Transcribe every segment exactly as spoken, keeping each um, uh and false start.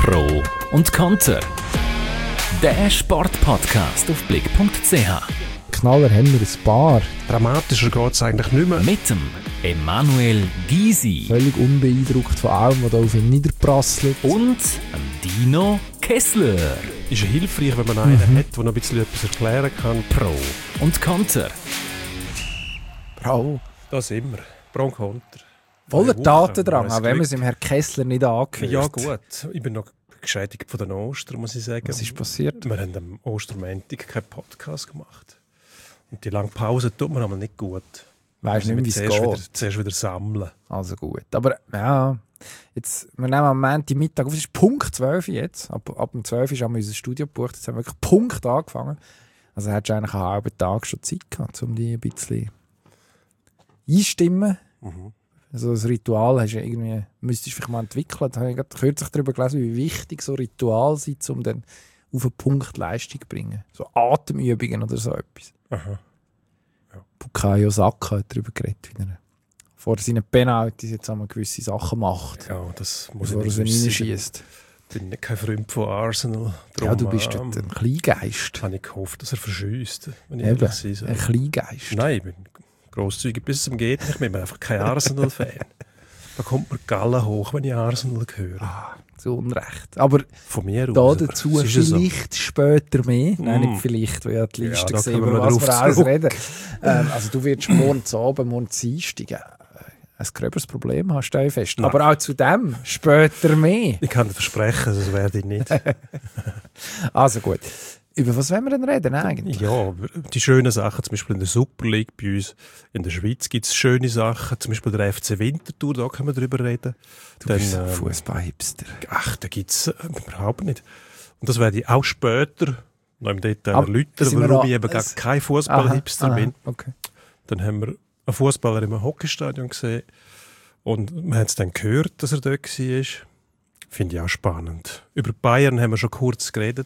Pro und Konter. Der Sportpodcast auf blick punkt c h. Knaller haben wir ein paar. Dramatischer geht es eigentlich nicht mehr. Mit dem Emanuel Gysi. Völlig unbeeindruckt von allem, was da auf ihn niederprasselt. Und dem Dino Kessler. Ist ja hilfreich, wenn man einen mhm. hat, der noch ein bisschen etwas erklären kann. Pro und Konter. Pro. Da sind wir. Pro und Konter. Voller Datendrang, auch wenn man es dem Herrn Kessler nicht angehört. Ja gut, ich bin noch geschädigt von den Ostern, muss ich sagen. Was ist passiert? Wir haben am Ostermontag keinen Podcast gemacht. Und die lange Pause tut mir aber nicht gut. Weißt du nicht, wie es geht? Wieder, zuerst wieder sammeln. Also gut. Aber ja, jetzt, wir nehmen am Montagmittag auf, es ist Punkt zwölf jetzt. Ab, ab dem zwölf Uhr haben wir unser Studio gebucht. Jetzt haben wir wirklich Punkt angefangen. Also hättest du eigentlich einen halben Tag schon Zeit gehabt, um die ein bisschen einstimmen. Mhm. Also das Ritual hast du ja irgendwie, müsstest du vielleicht mal entwickeln. Da habe ich gerade kürzlich darüber gelesen, wie wichtig so Ritual sind, um dann auf einen Punkt Leistung zu bringen. So Atemübungen oder so etwas. Aha. Ja. Bukayo Saka hat darüber geredet, wie er vor seinen Penalties jetzt einmal gewisse Sachen macht. Ja, das muss bevor ich er nicht sie wissen. reinschießt. Ich bin nicht kein Freund von Arsenal. Darum, Ja, du bist ähm, dort ein Kleingeist. habe ich gehofft, dass er verschießt. Wenn ich Eben, ehrlich sein soll. ein Kleingeist. Nein, ich bin grosszügig bis zum geht nicht. Ich bin einfach kein Arsenal-Fan. Da kommt mir die Galle hoch, wenn ich Arsenal höre. Ah, zu Unrecht. Aber von mir da aus. dazu Es ist vielleicht so. Später mehr. Mm. Nein, nicht vielleicht, weil ja die Liste Ja, da gesehen, kommen über wir was wir drauf alles zurück. reden. Ähm, also du wirst morgen zu Abend, morgen zu Dienstag ein gröberes Problem haben, stell ich fest. Nein. Aber auch zu dem später mehr. Ich kann dir versprechen, das werde ich nicht. Also gut. Über was wollen wir denn reden eigentlich? Ja, die schönen Sachen, zum Beispiel in der Super League bei uns in der Schweiz gibt es schöne Sachen, zum Beispiel der F C Winterthur, da können wir drüber reden. Du Dann, bist ein ähm, Fußball-Hipster. Ach, da gibt es äh, überhaupt nicht. Und das werde ich auch später noch im Detail Aber erläutern, sind wir warum da- ich eben gar es- kein Fußball-Hipster Aha, bin. okay. Dann haben wir einen Fußballer im Hockeystadion gesehen und man hat es dann gehört, dass er dort war. Finde ich auch spannend. Über Bayern haben wir schon kurz geredet.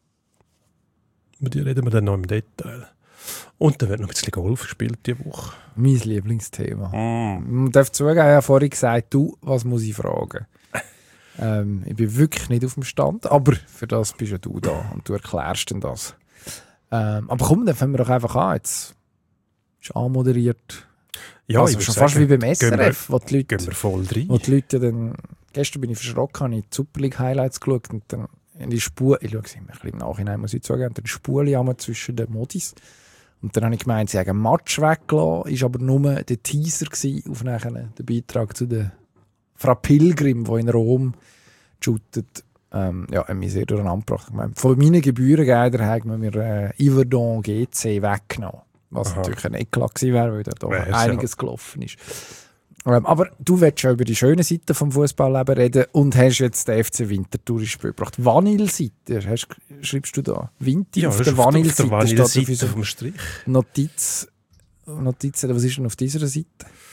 Über die reden wir dann noch im Detail. Und dann wird noch ein bisschen Golf gespielt diese Woche. Mein Lieblingsthema. Mm. Ich darf zugeben, ich habe vorhin gesagt, du, was muss ich fragen? ähm, ich bin wirklich nicht auf dem Stand, aber für das bist ja du da und du erklärst denn das. Ähm, aber komm, dann fangen wir doch einfach an. Jetzt ist anmoderiert. Ja, also ich schon würde fast sagen, wie beim S R F, wo die Leute, Gehen wir voll rein. wo die Leute dann, gestern bin ich verschrocken, habe ich die Super League Highlights geschaut und dann in die Spur, ich schaue es immer ein bisschen im Nachhinein, muss ich zugeben, dann Spule einmal zwischen den Modis. Und dann habe ich gemeint, sie haben einen Match weggelassen, ist aber nur der Teaser gewesen auf nachher den Beitrag zu der Frau Pilgrim, die in Rom shootet. Ähm, ja, haben mich sehr durcheinander gebracht. Ich meine, von meinen Gebührengeldern haben wir äh, Yverdon G C weggenommen. Was Aha. natürlich ein Eklat gewesen wäre, weil da Wär's, einiges ja. gelaufen ist. Ähm, aber du willst schon über die schöne Seite des Fußballlebens reden und hast jetzt den F C Winterthur ins Spiel gebracht. Vanille-Seite, hast- schreibst du da? Winter Ja, auf das der ist auf Vanille-Seite. der steht auf Vanille-Seite unserer vom Strich. Notiz, Notiz, was ist denn auf dieser Seite?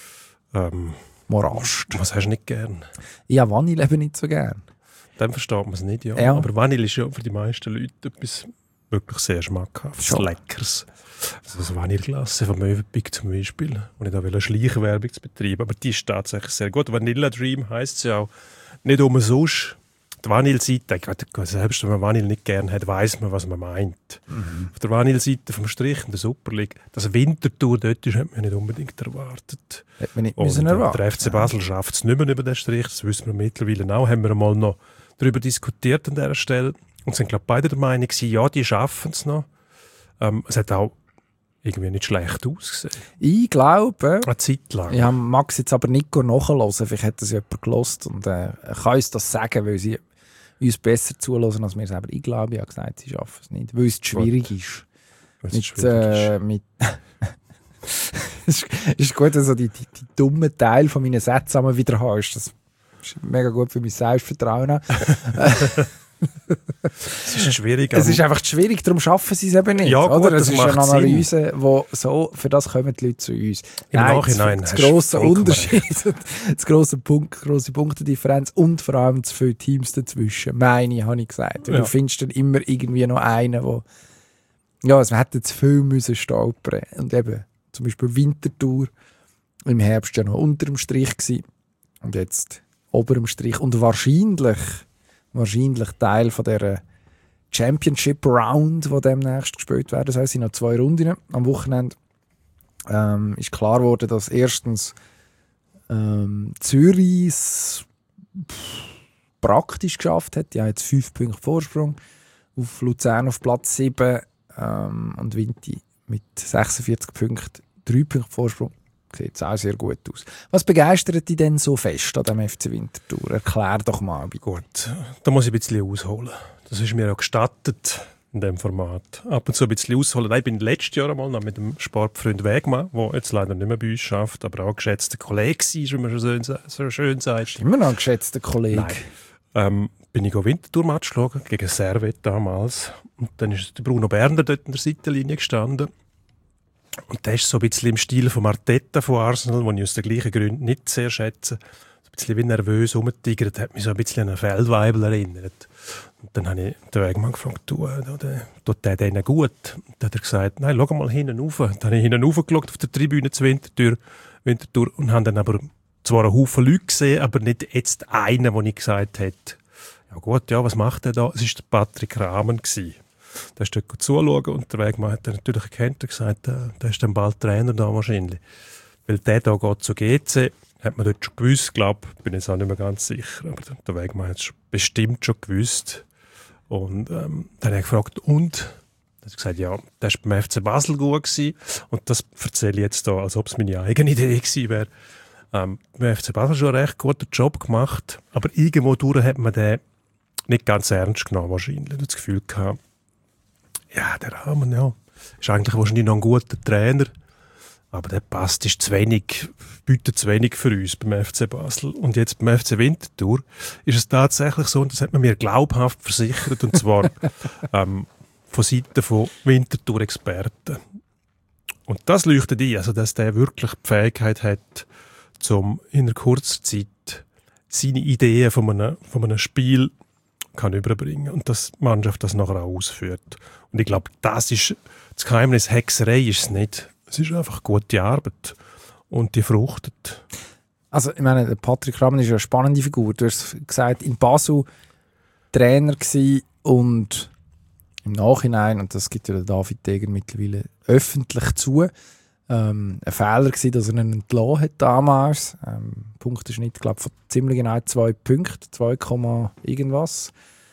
Ähm, Morast. was hast du nicht gern? Ich habe Vanille eben nicht so gern. Dann versteht man es nicht, ja. Ja. Aber Vanille ist ja für die meisten Leute etwas wirklich sehr schmackhaftes, Schon. Leckeres. Also das Vanilleglasse von Mövenpick zum Beispiel, und ich da will eine Schleichwerbung zu betreiben, aber die ist tatsächlich sehr gut. Vanilla Dream heisst es ja auch nicht umsonst. Die Vanille-Seite, selbst wenn man Vanille nicht gerne hat, weiss man, was man meint. Mhm. Auf der Vanille-Seite vom Strich in der Super League, das Winterthur dort ist, hat man nicht unbedingt erwartet. Hätte man nicht Und müssen erwarten. der F C Basel schafft es nicht mehr über den Strich, das wissen wir mittlerweile auch. Haben wir mal noch darüber diskutiert an dieser Stelle und sind, glaube ich, beide der Meinung gewesen, ja, die schaffen es noch. Ähm, es hat auch irgendwie nicht schlecht ausgesehen. Ich glaube, Eine Zeit lang. ich habe Max jetzt aber nicht nachhören, vielleicht hat das jemand gelost und äh, er kann uns das sagen, weil sie uns besser zuhören als wir selber. Ich glaube, ich habe gesagt, sie schaffen es nicht, weil es zu schwierig ist. Wenn es Mit, schwierig äh, mit es ist, ist gut, dass du die, die, die dummen Teile von meinen Sätzen einmal wieder hast. Das ist mega gut für mein Selbstvertrauen. Es ist schwierig. Es ist einfach schwierig, darum schaffen sie es eben nicht. Ja, gut, oder? Es das ist eine macht Analyse, wo so, für das kommen die Leute zu uns. Im Nein, Nachhinein das, hast das du grosse vollkommen Unterschied, das grosse Punkt, grosse Punktedifferenz und vor allem zu viele Teams dazwischen. Meine, habe ich gesagt. Und Ja. du findest dann immer irgendwie noch einen, wo ja, also wir hätten zu viel müssen stolpern. Und eben, zum Beispiel Winterthur, im Herbst ja noch unter dem Strich gewesen und jetzt ober dem Strich. Und wahrscheinlich, wahrscheinlich Teil von dieser Championship Round, die demnächst gespielt werden. Das heisst, es sind noch zwei Runden. Am Wochenende ähm, ist klar geworden, dass erstens ähm, Zürich es praktisch geschafft hat. Die haben jetzt fünf Punkte Vorsprung auf Luzern auf Platz sieben ähm, und Vinti mit sechsundvierzig Punkten, drei Punkte Vorsprung. Sieht auch sehr gut aus. Was begeistert dich denn so fest an dem F C Winterthur? Erklär doch mal. Gut, da muss ich ein bisschen ausholen. Das ist mir auch gestattet in diesem Format. Ab und zu ein bisschen ausholen. Ich bin letztes Jahr einmal noch mit dem Sportfreund Wegmann, der jetzt leider nicht mehr bei uns schafft, aber auch ein geschätzter Kollege war, wie man schon so schön sagt. Immer noch ein geschätzter Kollege. Nein. Ähm, bin ich auf Winterthur-Match schauen, gegen Servet damals. Und dann ist der Bruno Berner dort an der Seitenlinie gestanden. Und der ist so ein bisschen im Stil von Arteta von Arsenal, den ich aus den gleichen Gründen nicht sehr schätze. Ein bisschen wie nervös rumgetigert, hat mich so ein bisschen an einen Feldweibel erinnert. Und dann habe ich den Wegmann gefragt, du, tut der denen gut? Und dann hat er gesagt, nein, schau mal hinten rauf. Dann habe ich hinten raufgeschaut auf der Tribüne zu Winterthur, Winterthur und habe dann aber zwar einen Haufen Leute gesehen, aber nicht jetzt einen, wo ich gesagt hätte, ja gut, ja, was macht er da? Es war der Patrick Rahmen gewesen. Der ist dort zuschauen und der Wegmann hat er natürlich erkannt und gesagt, der, der ist dann bald Trainer da wahrscheinlich. Weil der da geht zu G C, hat man dort schon gewusst, glaube ich, bin jetzt auch nicht mehr ganz sicher, aber der Wegmann hat es bestimmt schon gewusst. Und ähm, dann habe ich gefragt, und? Er hat gesagt, ja, der war beim F C Basel gut gewesen. Und das erzähle ich jetzt hier, als ob es meine eigene Idee gewesen wäre. Ähm, beim F C Basel schon einen recht guten Job gemacht, aber irgendwo durch hat man den nicht ganz ernst genommen wahrscheinlich. Ich hatte das Gefühl gehabt, ja, der Rahmen, ja, ist eigentlich wahrscheinlich noch ein guter Trainer, aber der passt, ist zu wenig, bietet zu wenig für uns beim F C Basel. Und jetzt beim F C Winterthur ist es tatsächlich so, und das hat man mir glaubhaft versichert, und zwar ähm, von Seiten von Winterthur-Experten. Und das leuchtet ein, also dass der wirklich die Fähigkeit hat, um in einer kurzen Zeit seine Ideen von einem, von einem Spiel kann überbringen und dass die Mannschaft das nachher auch ausführt. Und ich glaube, das ist das Geheimnis. Hexerei ist es nicht. Es ist einfach gute Arbeit und die fruchtet. Also ich meine, der Patrick Rahmen ist eine spannende Figur. Du hast gesagt, in Basel Trainer gewesen und im Nachhinein, und das gibt ja der David Degen mittlerweile öffentlich zu, ähm, ein Fehler gewesen, dass er ihn entlassen hat damals. Ähm, Punkteschnitt, glaube ich, von ziemlich genau zwei Punkten, zwei, irgendwas.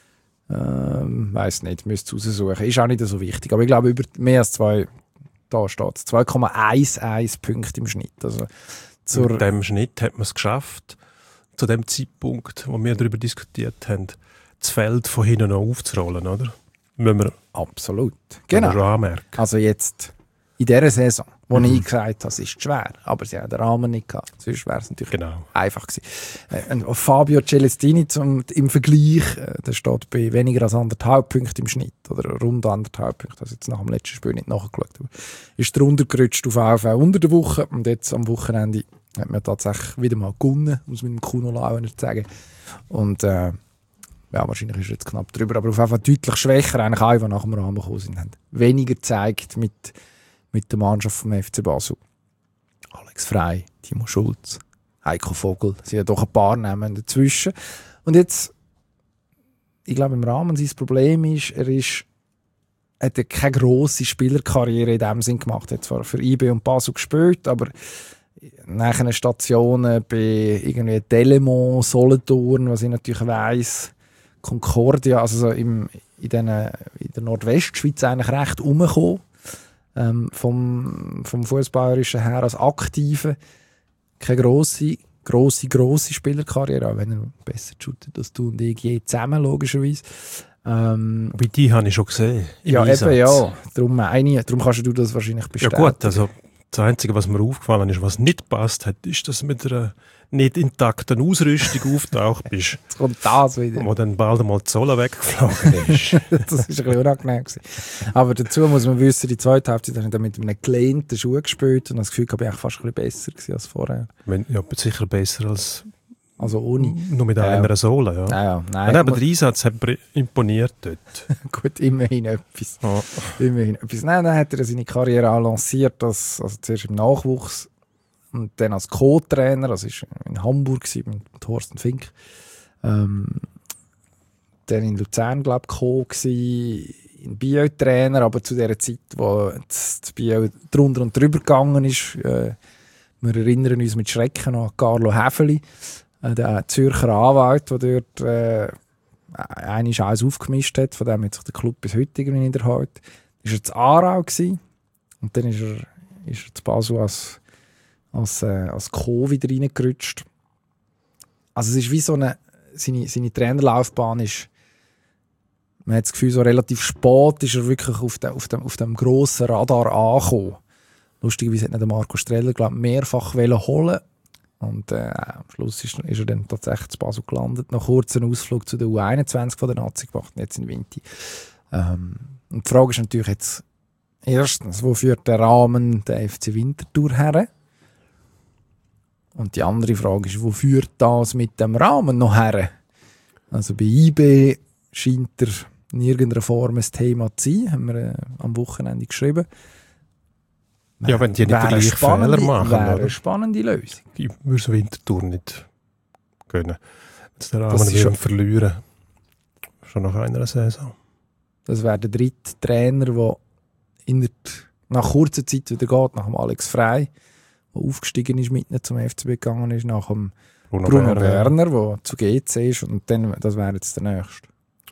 Ähm, weiss nicht, müsst es raussuchen. Ist auch nicht so wichtig. Aber ich glaube, über mehr als zwei, da steht es, zwei Komma elf Punkte im Schnitt. Also zur Mit dem Schnitt hat man es geschafft, zu dem Zeitpunkt, wo wir darüber diskutiert haben, das Feld von hinten noch aufzurollen, oder? Müssen wir, absolut. Genau. Genau. Schon anmerken. Also jetzt in dieser Saison, wo Mhm. ich gesagt habe, es ist schwer, aber sie haben den Rahmen nicht gehabt. Sonst wäre es natürlich Genau. einfach gewesen. Äh, und Fabio Celestini zum, im Vergleich, äh, der steht bei weniger als anderthalb Punkten im Schnitt, oder rund anderthalb Punkte, also jetzt nach dem letzten Spiel nicht nachgeschaut, aber ist drunter gerutscht auf A F unter der Woche, und jetzt am Wochenende hat man tatsächlich wieder mal gewonnen, muss mit dem Kuno Launer sagen. Und äh, ja, wahrscheinlich ist er jetzt knapp drüber, aber auf jeden Fall deutlich schwächer, eigentlich alle, die nach dem Rahmen gekommen sind, haben weniger gezeigt mit mit der Mannschaft vom F C Basel. Alex Frey, Timo Schulz, Heiko Vogel, es sind ja doch ein paar Namen dazwischen. Und jetzt, ich glaube, im Rahmen sein Problem ist, er ist, hat er keine grosse Spielerkarriere in dem Sinn gemacht. Er hat zwar für I B und Basel gespielt, aber nach einer Station bei irgendwie Delemont, Solothurn, was ich natürlich weiss, Concordia, also so im, in, den, in der Nordwestschweiz eigentlich recht rumgekommen. Ähm, vom, vom Fußballerischen her als Aktive. Keine grosse, grosse, grosse Spielerkarriere, auch wenn er besser shootet als du und ich je zusammen, logischerweise. Ähm, Wie die habe ich schon gesehen. im ja, Einsatz. eben, ja. Darum, meine, darum kannst du das wahrscheinlich Ja bestätigen. gut, also das Einzige, was mir aufgefallen ist, was nicht passt hat, ist, dass du mit einer nicht intakten Ausrüstung auftaucht bist, Jetzt kommt das wieder. wo dann bald einmal die Sohle weggeflogen ist. Das war ein bisschen unangenehm gewesen. Aber dazu muss man wissen, die zweite Halbzeit habe ich dann mit einem gelehnten Schuh gespielt und das Gefühl, ich war fast ein bisschen besser gewesen als vorher. Wenn- ja, sicher besser als Also ohne. nur mit Ja, einer ja. Sohle. Ja. Ja, ja, Ja, nein. aber der Einsatz hat mir imponiert dort. Gut, immerhin etwas. Ja. Immerhin etwas. Nein, dann hat er seine Karriere auch lanciert, als, also zuerst im Nachwuchs und dann als Co-Trainer, das war in Hamburg gewesen, mit Thorsten Fink. Ähm, dann in Luzern, glaube ich, gekommen gewesen, in Biel-Trainer, aber zu der Zeit, wo das, das Biel drunter und drüber gegangen ist. Äh, wir erinnern uns mit Schrecken an Carlo Häfeli, äh, der Zürcher Anwalt, der dort äh, einmal alles aufgemischt hat, von dem hat sich der Club bis heute irgendwie in der Hand. Ist er zu Aarau gewesen, und dann ist er, ist er zu Basel als, als, äh, als Co. wieder reingerutscht. Also es ist wie so eine, seine, seine Trainerlaufbahn ist, man hat das Gefühl, so relativ spät ist er wirklich auf, de, auf, dem, auf dem grossen Radar angekommen. Lustigerweise hat nicht der Marco Streller, glaube ich, mehrfach holen. Und äh, am Schluss ist, ist er dann tatsächlich zu Basel gelandet. Nach kurzem Ausflug zu der U einundzwanzig von der Nazi gemacht, jetzt in Vinti. Ähm, und die Frage ist natürlich jetzt erstens, wo führt der Rahmen der F C Winterthur her? Und die andere Frage ist, wo führt das mit dem Rahmen noch her? Also bei I B scheint er in irgendeiner Form ein Thema zu sein, haben wir äh, am Wochenende geschrieben. Ja, wenn die nicht den gleichen Fehler machen. Wäre eine spannende Lösung. Ich würde so Winterthur nicht gönnen. Jetzt den Rahmen wieder verlieren. Schon nach einer Saison. Das wäre der dritte Trainer, der in der, nach kurzer Zeit wieder geht, nach dem Alex Frey, der aufgestiegen ist, mitten zum F C B gegangen ist, nach dem Bruno, Bruno Werner, der zu G C ist, und dann, das wäre jetzt der nächste.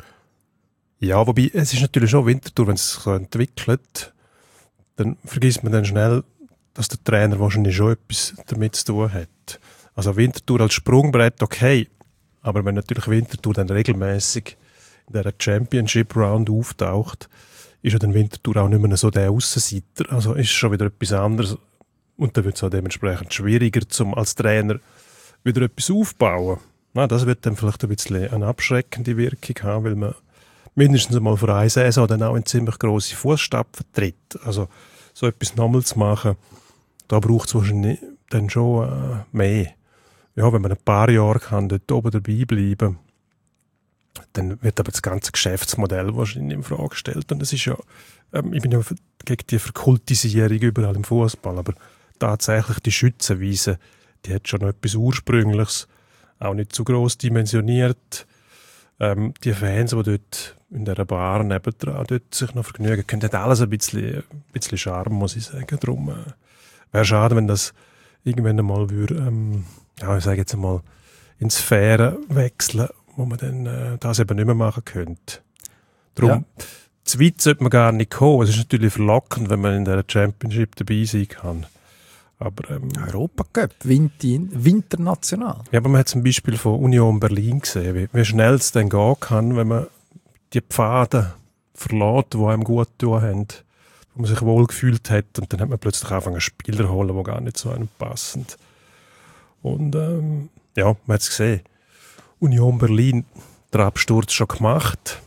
Ja, wobei, es ist natürlich schon Winterthur, wenn es sich so entwickelt, dann vergisst man dann schnell, dass der Trainer wahrscheinlich schon etwas damit zu tun hat. Also Winterthur als Sprungbrett, okay, aber wenn natürlich Winterthur dann regelmäßig in dieser Championship Round auftaucht, ist ja dann Winterthur auch nicht mehr so der Aussenseiter. Also ist schon wieder etwas anderes. Und dann wird es auch dementsprechend schwieriger, um als Trainer wieder etwas aufzubauen. Na, das wird dann vielleicht ein bisschen eine abschreckende Wirkung haben, weil man mindestens einmal vor einer Saison dann auch in ziemlich grosse Fußstapfen tritt. Also so etwas nochmal zu machen, da braucht es wahrscheinlich dann schon äh, mehr. Ja, wenn man ein paar Jahre kann dort oben dabei bleiben, dann wird aber das ganze Geschäftsmodell wahrscheinlich in Frage gestellt. Und das ist ja, ähm, ich bin ja gegen die Verkultisierung überall im Fußball, aber tatsächlich die Schützenwiese, die hat schon etwas Ursprüngliches, auch nicht zu gross dimensioniert. Ähm, die Fans, die dort in dieser Bar nebendran dort sich noch vergnügen können, hat alles ein bisschen, ein bisschen Charme, muss ich sagen. Darum äh, wäre schade, wenn das irgendwann einmal würde, ähm, ja, ich sage jetzt einmal, in Sphären wechseln, wo man dann äh, das eben nicht mehr machen könnte. Darum, ja. Zu weit sollte man gar nicht kommen. Es ist natürlich verlockend, wenn man in dieser Championship dabei sein kann. Aber, ähm, Europacup, Winternational. Ja, aber man hat zum Beispiel von Union Berlin gesehen, wie, wie schnell es dann gehen kann, wenn man die Pfade verlässt, die einem gut tun haben, wo man sich wohl gefühlt hat, und dann hat man plötzlich angefangen, Spieler holen, die gar nicht zu einem passen. Und ähm, ja, man hat es gesehen. Union Berlin, der Absturz schon gemacht.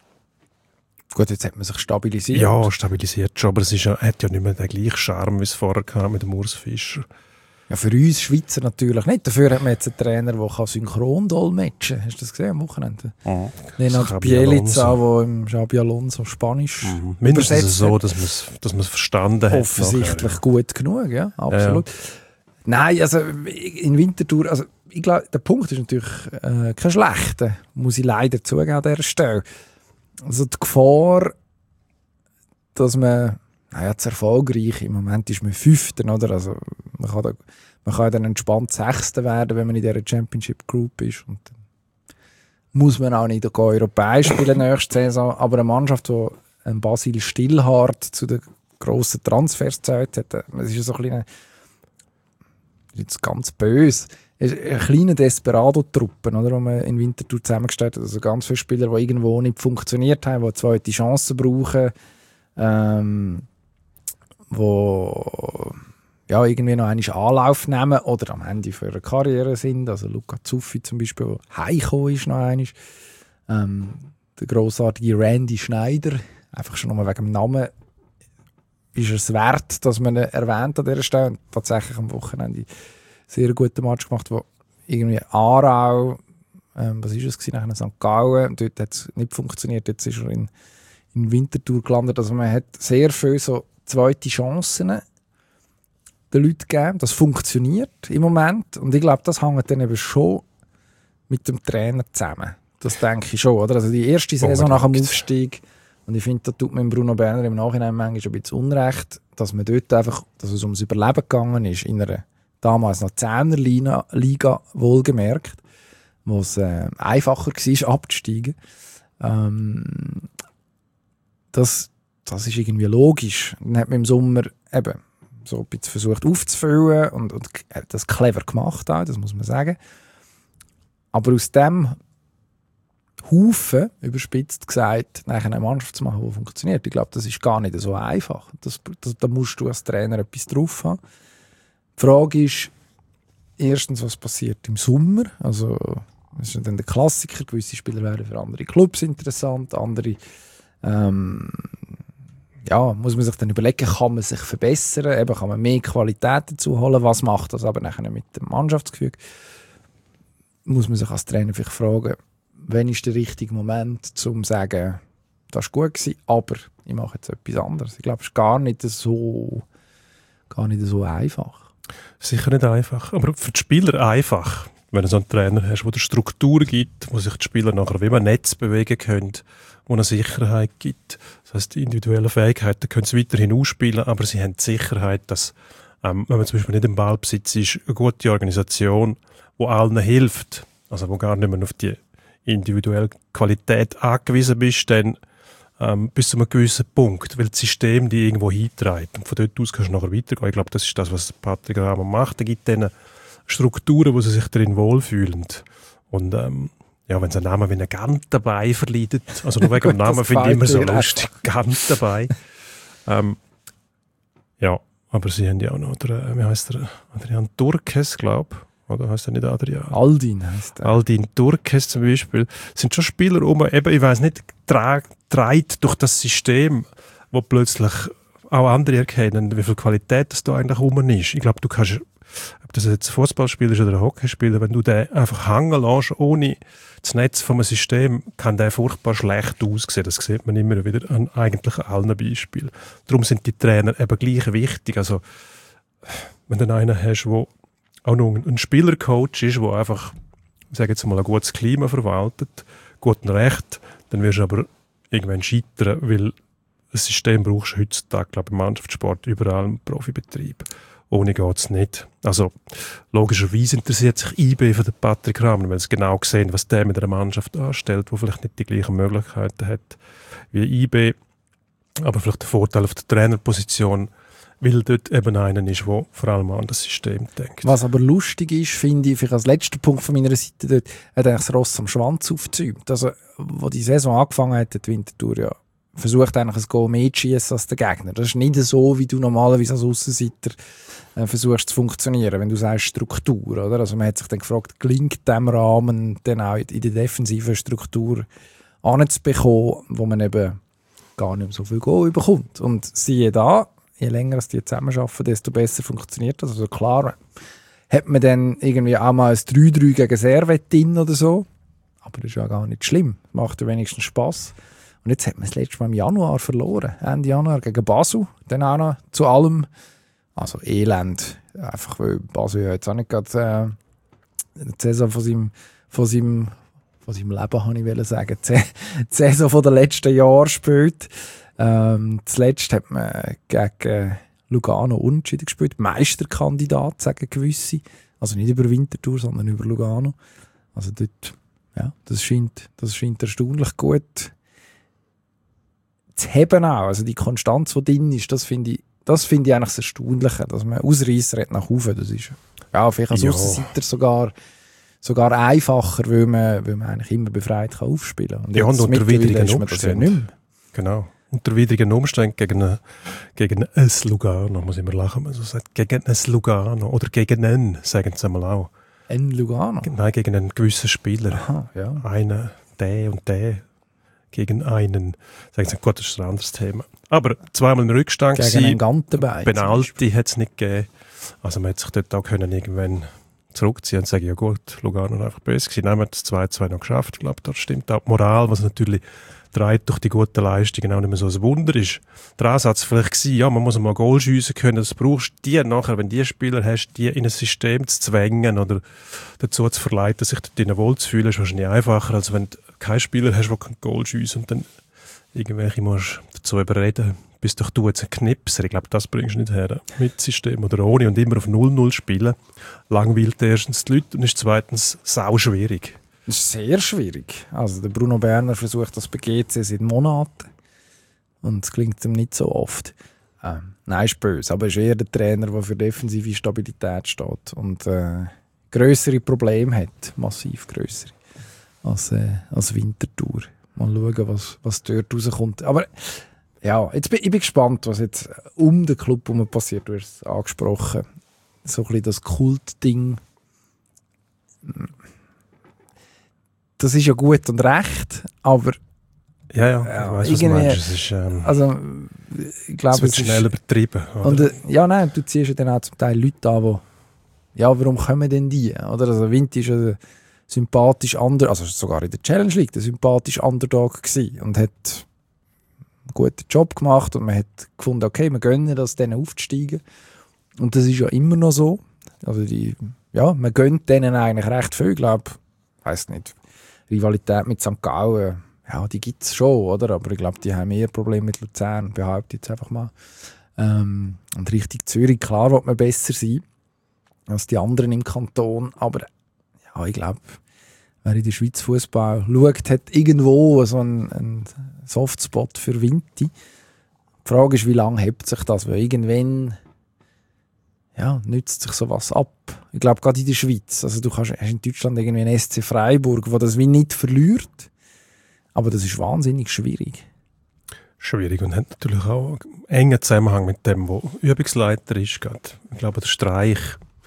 Gut, jetzt hat man sich stabilisiert. Ja, stabilisiert schon, aber es ist ja, hat ja nicht mehr den gleichen Charme, wie es vorher hatte mit dem Urs Fischer. Ja, für uns Schweizer natürlich nicht. Dafür hat man jetzt einen Trainer, der synchron dolmetschen kann. Hast du das gesehen am Wochenende? Mhm. Nenad Bielica, der im Xabi Alonso Spanisch mhm. Mindestens so, dass man es dass verstanden hat. Offensichtlich nachher, ja. Gut genug, ja, absolut. Ja, ja. Nein, also in Winterthur, also ich glaube, der Punkt ist natürlich äh, kein schlechter, muss ich leider zugeben an dieser Stelle. Also die Gefahr, dass man, naja, zu erfolgreich, im Moment ist man Fünfter, oder? Also man kann, da, man kann dann entspannt Sechster werden, wenn man in dieser Championship Group ist. Und dann muss man auch nicht europäisch spielen nächste Saison, aber eine Mannschaft, die ein Basil Stillhardt zu den grossen Transfers gezählt hat, das ist ja so ein kleiner, jetzt ganz böse, eine kleine Desperado-Truppe, oder, die man in Winterthur zusammengestellt hat. Also ganz viele Spieler, die irgendwo nicht funktioniert haben, die zweite Chancen brauchen, ähm, die ja, irgendwie noch einmal Anlauf nehmen oder am Ende für eine Karriere sind. Also Luca Zuffi zum Beispiel, der heimgekommen ist noch einmal. Ähm, der grossartige Randy Schneider, einfach schon nur wegen dem Namen, ist es wert, dass man ihn erwähnt an dieser Stelle. Und tatsächlich am Wochenende sehr guten Match gemacht, wo irgendwie Aarau, ähm, was ist es gewesen, nachher Sankt Gallen, dort hat es nicht funktioniert, jetzt ist er in, in Winterthur gelandet. Also man hat sehr viele so zweite Chancen den Leuten gegeben. Das funktioniert im Moment und ich glaube, das hängt dann eben schon mit dem Trainer zusammen. Das denke ich schon, oder? Also die erste Saison nach dem Aufstieg, und ich finde, da tut man Bruno Berner im Nachhinein manchmal ein bisschen Unrecht, dass man dort einfach, dass es ums Überleben gegangen ist, in einer damals noch Zehner-Liga wohlgemerkt, wo es äh, einfacher war, abzusteigen. Ähm, das, das ist irgendwie logisch. Dann hat man im Sommer eben so ein bisschen versucht aufzufüllen und, und das clever gemacht auch, das muss man sagen. Aber aus dem Haufen, überspitzt gesagt, eine Mannschaft zu machen, die funktioniert, ich glaube, das ist gar nicht so einfach. Das, das, da musst du als Trainer etwas drauf haben. Die Frage ist, erstens, was passiert im Sommer? Also, das ist dann der Klassiker. Gewisse Spieler wären für andere Clubs interessant, andere ähm, ja, muss man sich dann überlegen, kann man sich verbessern, eben kann man mehr Qualität dazu holen, was macht das aber nachher mit dem Mannschaftsgefüge? Muss man sich als Trainer vielleicht fragen, wann ist der richtige Moment, um zu sagen, das war gut gewesen, aber ich mache jetzt etwas anderes. Ich glaube, es ist gar nicht so, gar nicht so einfach. Sicher nicht einfach, aber für die Spieler einfach. Wenn du so einen Trainer hast, der Strukturen gibt, wo sich die Spieler nachher wie ein Netz bewegen können, wo eine Sicherheit gibt. Das heisst, die individuellen Fähigkeiten können sie weiterhin ausspielen, aber sie haben die Sicherheit, dass, ähm, wenn man zum Beispiel nicht im Ballbesitz ist, eine gute Organisation, die allen hilft, also wo gar nicht mehr auf die individuelle Qualität angewiesen bist, dann ähm, bis zu einem gewissen Punkt, weil das System die irgendwo hintreibt. Und von dort aus kannst du nachher weitergehen. Ich glaube, das ist das, was Patrick Rahmen macht. Er gibt denen Strukturen, wo sie sich darin wohlfühlen. Und ähm, ja, wenn sie einen Namen wie einen Gantenbein verleidet, also nur wegen dem Namen finde ich immer so lustig, Gantenbein. ähm, ja, aber sie haben ja auch noch, der, wie heisst der, Adrian Turkes, glaube ich. Oder heisst er nicht Adrian? Aldin heisst er. Aldin Turkes zum Beispiel. Das sind schon Spieler, um eben, ich weiss nicht, treibt durch das System, wo plötzlich auch andere erkennen, wie viel Qualität das da eigentlich rum ist. Ich glaube, du kannst, ob das jetzt ein Fußballspieler ist oder ein Hockeyspieler, wenn du den einfach hängen lässt, ohne das Netz vom System, kann der furchtbar schlecht aussehen. Das sieht man immer wieder an eigentlich allen Beispielen. Darum sind die Trainer eben gleich wichtig. Also, wenn du einen hast, der auch noch ein Spielercoach ist, der einfach, ich sage jetzt mal, ein gutes Klima verwaltet, gut und recht, dann wirst du aber irgendwann scheitern, weil ein System brauchst du heutzutage, glaube ich, im Mannschaftssport überall im Profibetrieb. Ohne geht es nicht. Also logischerweise interessiert sich I B für den Patrick Rahmen, weil sie genau sehen, was der mit einer Mannschaft anstellt, die vielleicht nicht die gleichen Möglichkeiten hat wie I B, aber vielleicht der Vorteil auf der Trainerposition, weil dort eben einer ist, der vor allem an das System denkt. Was aber lustig ist, finde ich, vielleicht als letzter Punkt von meiner Seite, dort hat eigentlich das Ross am Schwanz aufgezäumt. Also, wo die Saison angefangen hat, hat die Winterthur ja versucht eigentlich ein Goal mehr zu schiessen als der Gegner. Das ist nicht so, wie du normalerweise als Aussenseiter äh, versuchst zu funktionieren, wenn du sagst Struktur, oder? Also man hat sich dann gefragt, gelingt dem Rahmen dann auch in der defensiven Struktur anzubekommen, wo man eben gar nicht mehr so viel Goal bekommt. Und siehe da, je länger die zusammenarbeiten, desto besser funktioniert das. Also klar, hat man dann irgendwie auch mal ein drei drei gegen Servette drin oder so, aber das ist ja gar nicht schlimm. Macht ja wenigstens Spass. Und jetzt hat man das letzte Mal im Januar verloren. Ende Januar gegen Basel. Dann auch noch zu allem. Also Elend. Einfach weil Basel ja jetzt auch nicht gerade äh, die Saison von seinem, von seinem, von seinem Leben, habe ich wollen sagen, die Saison von den letzten Jahren spielt. Ähm, zuletzt hat man gegen Lugano unentschieden gespielt. Meisterkandidat, sagen gewisse. Also nicht über Winterthur, sondern über Lugano. Also dort, ja, das scheint, das scheint erstaunlich gut zu haben auch. Also die Konstanz, die drin ist, das finde ich, das finde ich eigentlich das Erstaunliche, dass man Ausreisser hat nach oben. Das ist ja vielleicht als ja. Aussenseiter sogar, sogar einfacher, weil man, weil man eigentlich immer befreit kann aufspielen kann. Und ja, und unter widrigen Umständen. Ja genau. Unter widrigen Umständen gegen, eine, gegen ein Lugano, muss ich immer lachen, wenn man so sagt, gegen ein Lugano oder gegen einen, sagen sie einmal auch. Ein Lugano? Nein, gegen einen gewissen Spieler. Aha, ja. Einen, der und der. Gegen einen, sagen sie, gut, das ist ein anderes Thema. Aber zweimal im Rückstand gegen einen Gantenbein. Penalty hat es nicht gegeben. Also man hat sich dort auch können irgendwann zurückziehen und sagen, ja gut, Lugano war einfach böse gewesen. Nein, wir haben das zwei zwei noch geschafft. Ich glaube, da stimmt auch die Moral, was natürlich trägt durch die guten Leistungen auch nicht mehr so ein Wunder ist. Der Ansatz vielleicht gewesen, ja, man muss mal Goal schiessen können, das brauchst du die nachher, wenn du die Spieler hast, die in ein System zu zwängen oder dazu zu verleiten, sich dort wohl zu fühlen, ist wahrscheinlich einfacher, als wenn du keinen Spieler hast, der kein Goal schiessen und dann irgendwelche musst dazu überreden, bist doch du jetzt ein Knipser. Ich glaube, das bringst du nicht her. Mit System oder ohne und immer auf null null spielen. Langweilt erstens die Leute und ist zweitens sau schwierig. Das ist sehr schwierig. Also der Bruno Berner versucht das bei G C seit Monaten und es gelingt ihm nicht so oft. Ähm, nein, ist böse, aber ist eher der Trainer, der für defensive Stabilität steht und äh, grössere Probleme hat, massiv grössere, als, äh, als Winterthur. Mal schauen, was, was dort rauskommt. Aber ja, jetzt bin, ich bin gespannt, was jetzt um den Club herum passiert. Du hast es angesprochen. So ein bisschen das Kultding. Das ist ja gut und recht, aber ja, ja, ja, ich weiss, was du meinst. Es ist, ähm, also, ich glaube, es wird es ist schnell übertrieben. Oder? Und, äh, ja, nein, du ziehst ja dann auch zum Teil Leute an, die, ja, warum kommen denn die? Oder? Also Vinti ist ja sympathisch Under, also sogar in der Challenge League der sympathisch Underdog gewesen und hat einen guten Job gemacht und man hat gefunden, okay, wir gönnen das, denen aufzusteigen. Und das ist ja immer noch so. Also die, ja, man gönnt denen eigentlich recht viel, ich glaube, ich weiss nicht, Rivalität mit Sankt Gallen, ja, die gibt es schon, oder? Aber ich glaube, die haben mehr Probleme mit Luzern, behaupte ich jetzt einfach mal. Ähm, und Richtung Zürich, klar, will man besser sein als die anderen im Kanton, aber ja, ich glaube, wer in der Schweiz Fußball schaut, hat irgendwo so einen, einen Softspot für Vinti. Die Frage ist, wie lange hebt sich das? Weil irgendwann ja, nützt sich sowas ab. Ich glaube, gerade in der Schweiz. Also du kannst, hast in Deutschland irgendwie einen S C Freiburg, der das wie nicht verliert. Aber das ist wahnsinnig schwierig. Schwierig und hat natürlich auch einen engen Zusammenhang mit dem, der Übungsleiter ist. Ich glaube, der Streich,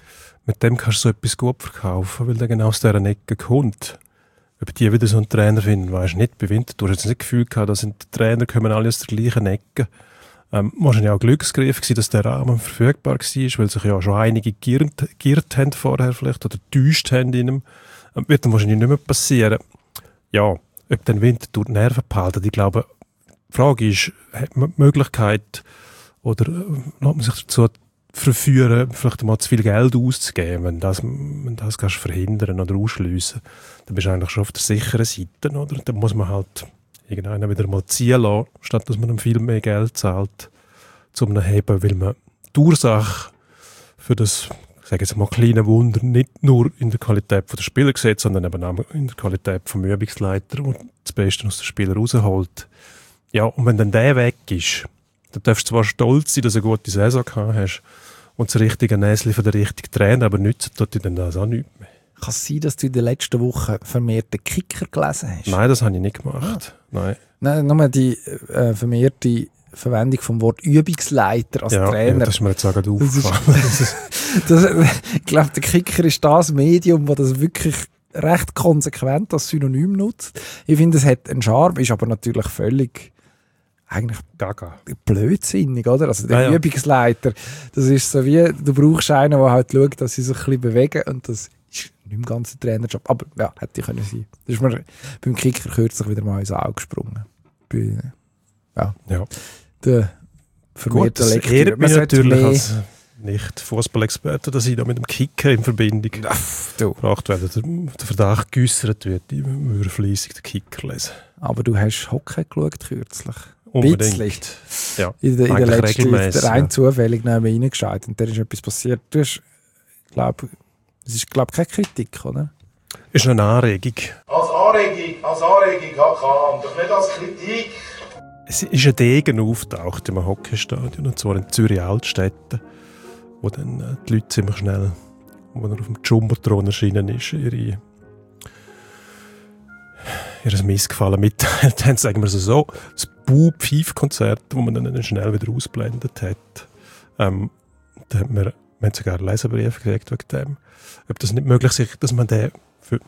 mit dem kannst du so etwas gut verkaufen, weil der genau aus dieser Ecke kommt. Ob die wieder so einen Trainer finden, weisst du nicht. Bei Winterthur hast du nicht das Gefühl gehabt, dass die Trainer kommen alle aus der gleichen Ecke. Ähm, wahrscheinlich auch Glücksgriff gewesen, dass der Rahmen verfügbar war, weil sich ja schon einige geirrt haben vorher vielleicht oder getäuscht haben in ihm. Ähm, wird dann wahrscheinlich nicht mehr passieren. Ja, ob dann Winterthur die Nerven behalten. Ich glaube, die Frage ist, hat man die Möglichkeit oder äh, lässt man sich dazu verführen, vielleicht mal zu viel Geld auszugeben, wenn das, wenn das kannst verhindern oder ausschliessen, dann bist du eigentlich schon auf der sicheren Seite, oder? Dann muss man halt irgendeiner wieder mal ziehen lassen, statt dass man ihm viel mehr Geld zahlt, um ihn heben, weil man die Ursache für das, ich sage jetzt mal, kleine Wunder nicht nur in der Qualität der Spieler sieht, sondern eben auch in der Qualität des Übungsleiters, der das Beste aus den Spielern rausholt. Ja, und wenn dann der weg ist, dann darfst du zwar stolz sein, dass du eine gute Saison gehabt hast und das richtige Näschen für den richtigen Trainer, aber nützt tut dir dann das auch nichts mehr. Kann es sein, dass du in den letzten Wochen vermehrte Kicker gelesen hast? Nein, das habe ich nicht gemacht. Ah. Nein. Nein, nur die äh, vermehrte Verwendung vom Wort Übungsleiter als ja, Trainer. Ja, das ist mir jetzt auch gerade aufgefallen. Das ist, das, ich glaube, der Kicker ist das Medium, das das wirklich recht konsequent als Synonym nutzt. Ich finde, es hat einen Charme, ist aber natürlich völlig eigentlich Gaga. Blödsinnig, oder? Also der ja, ja. Übungsleiter, das ist so wie, du brauchst einen, der halt schaut, dass sie sich ein bisschen bewegen und das ist nicht im ganzen Trainerjob. Aber ja, hätte können sein. Das ist mir beim Kicker kürzlich wieder mal ins Auge gesprungen. Bei, ja. ja. Der vermehrte Gut, Lektüre. ehrt mich natürlich als nicht Fußballexperte, dass ich da mit dem Kicker in Verbindung Ach, du. gebracht werde. Der, der Verdacht geäussert wird, ich würde fleissig den Kicker lesen. Aber du hast Hockey geschaut kürzlich. Unbedingt. Ja, in der, in der letzten der rein ja. zufällig neben reingeschaut und da ist etwas passiert. Du hast, glaube es ist glaube keine Kritik, oder? Ist eine Anregung. Als Anregung, als Anregung H K und doch nicht als Kritik. Es ist ein Degen auftaucht im Hockeystadion, und zwar in Zürich Altstädten, wo dann äh, die Leute ziemlich schnell, wo er auf dem Jumbotron erschienen ist, ihre ihr Missgefallen mitteilt haben, sagen wir es so, das Bu-Pfeif-Konzert, das man dann schnell wieder ausblendet hat. Ähm, da hat man, wir haben sogar einen Leserbrief gekriegt wegen dem, ob das nicht möglich ist, dass man den für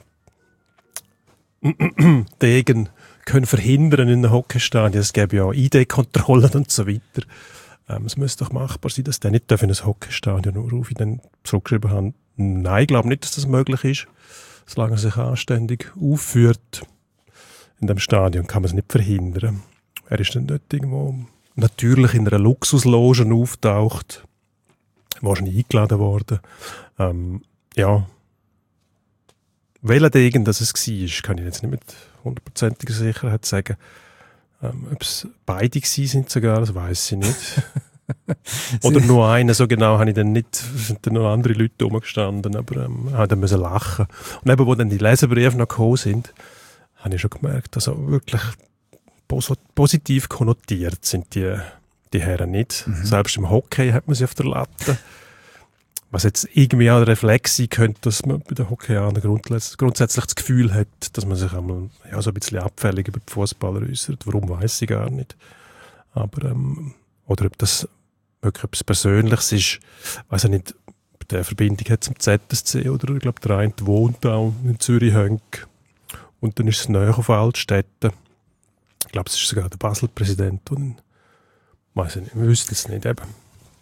Degen können verhindern in einem Hockeystadion. Es gäbe ja I D-Kontrollen und so weiter. Ähm, es müsste doch machbar sein, dass der nicht in ein Hockeystadion, worauf ich dann zurückgeschrieben habe, Nein, ich glaube nicht, dass das möglich ist. Solange er sich anständig aufführt in dem Stadion, kann man es nicht verhindern. Er ist dann nicht irgendwo natürlich in einer Luxusloge auftaucht, wahrscheinlich eingeladen worden. Ähm, ja, welcher Degen das es war, kann ich jetzt nicht mit hundertprozentiger Sicherheit sagen. Ähm, ob es beide gewesen sind sogar, das weiss ich nicht. Oder nur einen, so genau habe ich dann nicht, sind dann noch andere Leute rumgestanden, aber ähm, habe dann müssen lachen. Und eben, wo dann die Leserbriefe noch gekommen sind, habe ich schon gemerkt, dass also wirklich pos- positiv konnotiert sind die, die Herren nicht. Mhm. Selbst im Hockey hat man sie auf der Latte. Was jetzt irgendwie auch ein Reflex sein könnte, dass man bei den Hockeyern grundsätzlich, grundsätzlich das Gefühl hat, dass man sich einmal ja, so ein bisschen abfällig über die Fußballer äußert. Warum, weiss ich gar nicht. Aber, ähm, oder ob das wirklich etwas Persönliches ist, weiss ich nicht, bei der Verbindung hat zum Z S C, oder ich glaube, der eine wohnt auch in Zürich-Hönk und dann ist es nahe auf Altstädten. Ich glaube, es ist sogar der Basel-Präsident und weiss ich nicht, wir wüssten es nicht eben.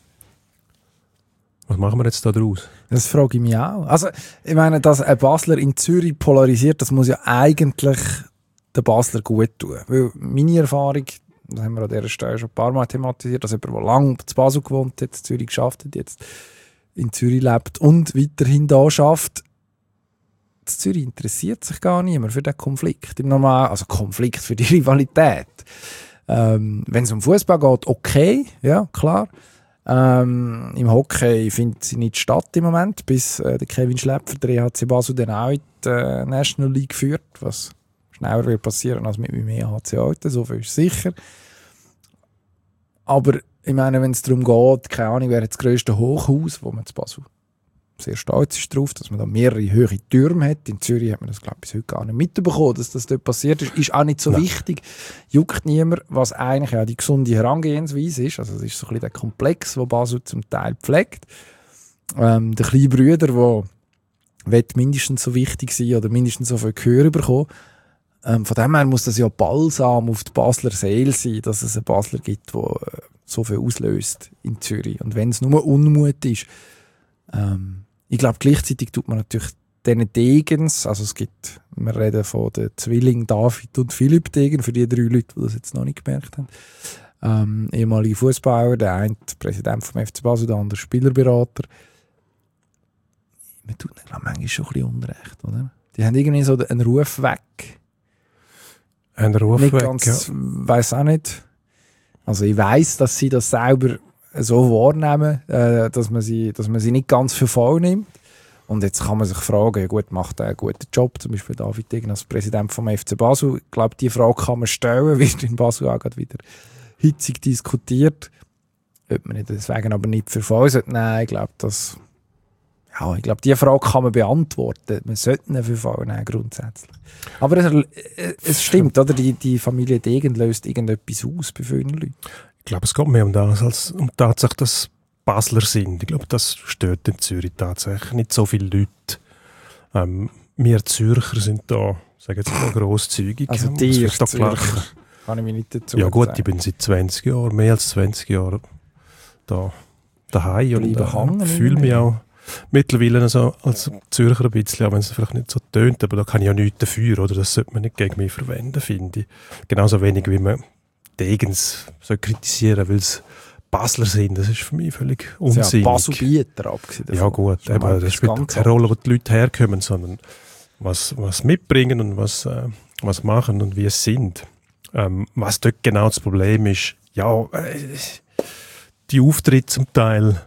Was machen wir jetzt da draus? Das frage ich mich auch. Also, ich meine, dass ein Basler in Zürich polarisiert, das muss ja eigentlich den Basler gut tun. Weil meine Erfahrung, das haben wir an dieser Stelle schon ein paar Mal thematisiert, dass jemand, der lange in Basel gewohnt hat, in Zürich geschafft hat, jetzt in Zürich lebt und weiterhin da schafft, in Zürich interessiert sich gar niemand für den Konflikt. Im Normalen, also Konflikt für die Rivalität. Ähm, wenn es um Fußball geht, okay, ja, klar. Ähm, Im Hockey findet sie nicht statt im Moment, bis äh, der Kevin Schläpfer, der E H C Basel, dann auch in die äh, National League führt, was schneller wird passieren als mit dem E H C Alten, so viel ist sicher. Aber ich meine, wenn es darum geht, keine Ahnung, wer hat das grösste Hochhaus, wo man in Basel sehr stolz ist drauf, dass man da mehrere hohe Türme hat. In Zürich hat man das, glaube ich, bis heute gar nicht mitbekommen, dass das dort passiert ist. Ist auch nicht so Nein. wichtig. Juckt niemand, was eigentlich auch die gesunde Herangehensweise ist. Also es ist so ein bisschen der Komplex, den Basel zum Teil pflegt. Ähm, der kleine Bruder, der mindestens so wichtig sein oder mindestens so viel Gehör bekommen. Ähm, von dem her muss das ja Balsam auf die Basler Seele sein, dass es einen Basler gibt, der äh, so viel auslöst in Zürich. Und wenn es nur Unmut ist, ähm, ich glaube, gleichzeitig tut man natürlich diesen Degens, also es gibt, wir reden von den Zwillingen David und Philipp Degen, für die drei Leute, die das jetzt noch nicht gemerkt haben, ähm, ehemalige Fußballer, der eine Präsident vom F C Basel, der andere Spielerberater. Man tut ihnen, glaube ich, manchmal schon ein bisschen Unrecht, oder? Die haben irgendwie so einen Ruf weg. Ein Ruf nicht weg, ganz, ja. Weiss auch nicht. Also ich weiss, dass sie das selber so wahrnehmen, äh, dass, man sie, dass man sie nicht ganz für voll nimmt. Und jetzt kann man sich fragen, ja gut, macht er einen guten Job, zum Beispiel David Degen als Präsident vom F C Basel. Ich glaube, die Frage kann man stellen, wird in Basel auch gerade wieder hitzig diskutiert. Ob man nicht deswegen aber nicht für voll sollte. Nein, ich glaube, das, ja, ich glaube, diese Frage kann man beantworten. Man sollte ihn für voll nehmen, grundsätzlich. Aber es, es stimmt, oder? Die, die Familie Degen löst irgendetwas aus bei vielen Leuten. Ich glaube, es geht mehr um das, als um die Tatsache, dass Basler sind. Ich glaube, das stört in Zürich tatsächlich nicht so viele Leute. Ähm, wir Zürcher sind da, sagen jetzt mal, grosszügig. Also die Zürcher, kann ich mich nicht dazu Ja gut, sagen. ich bin seit zwanzig Jahren, mehr als zwanzig Jahre da daheim und äh, fühle mich auch mittlerweile so als Zürcher ein bisschen, auch wenn es vielleicht nicht so tönt, aber da kann ich ja nichts dafür, oder? Das sollte man nicht gegen mich verwenden, finde ich. Genauso wenig, wie man Degens so kritisieren, weil es Basler sind, das ist für mich völlig unsinnig. Ja, Basel-Bieter abgesehen davon. Ja gut, aber das spielt keine Rolle, wo die Leute herkommen, sondern was, was mitbringen und was, äh, was machen und wie es sind. Ähm, was dort genau das Problem ist, ja, äh, die Auftritte zum Teil,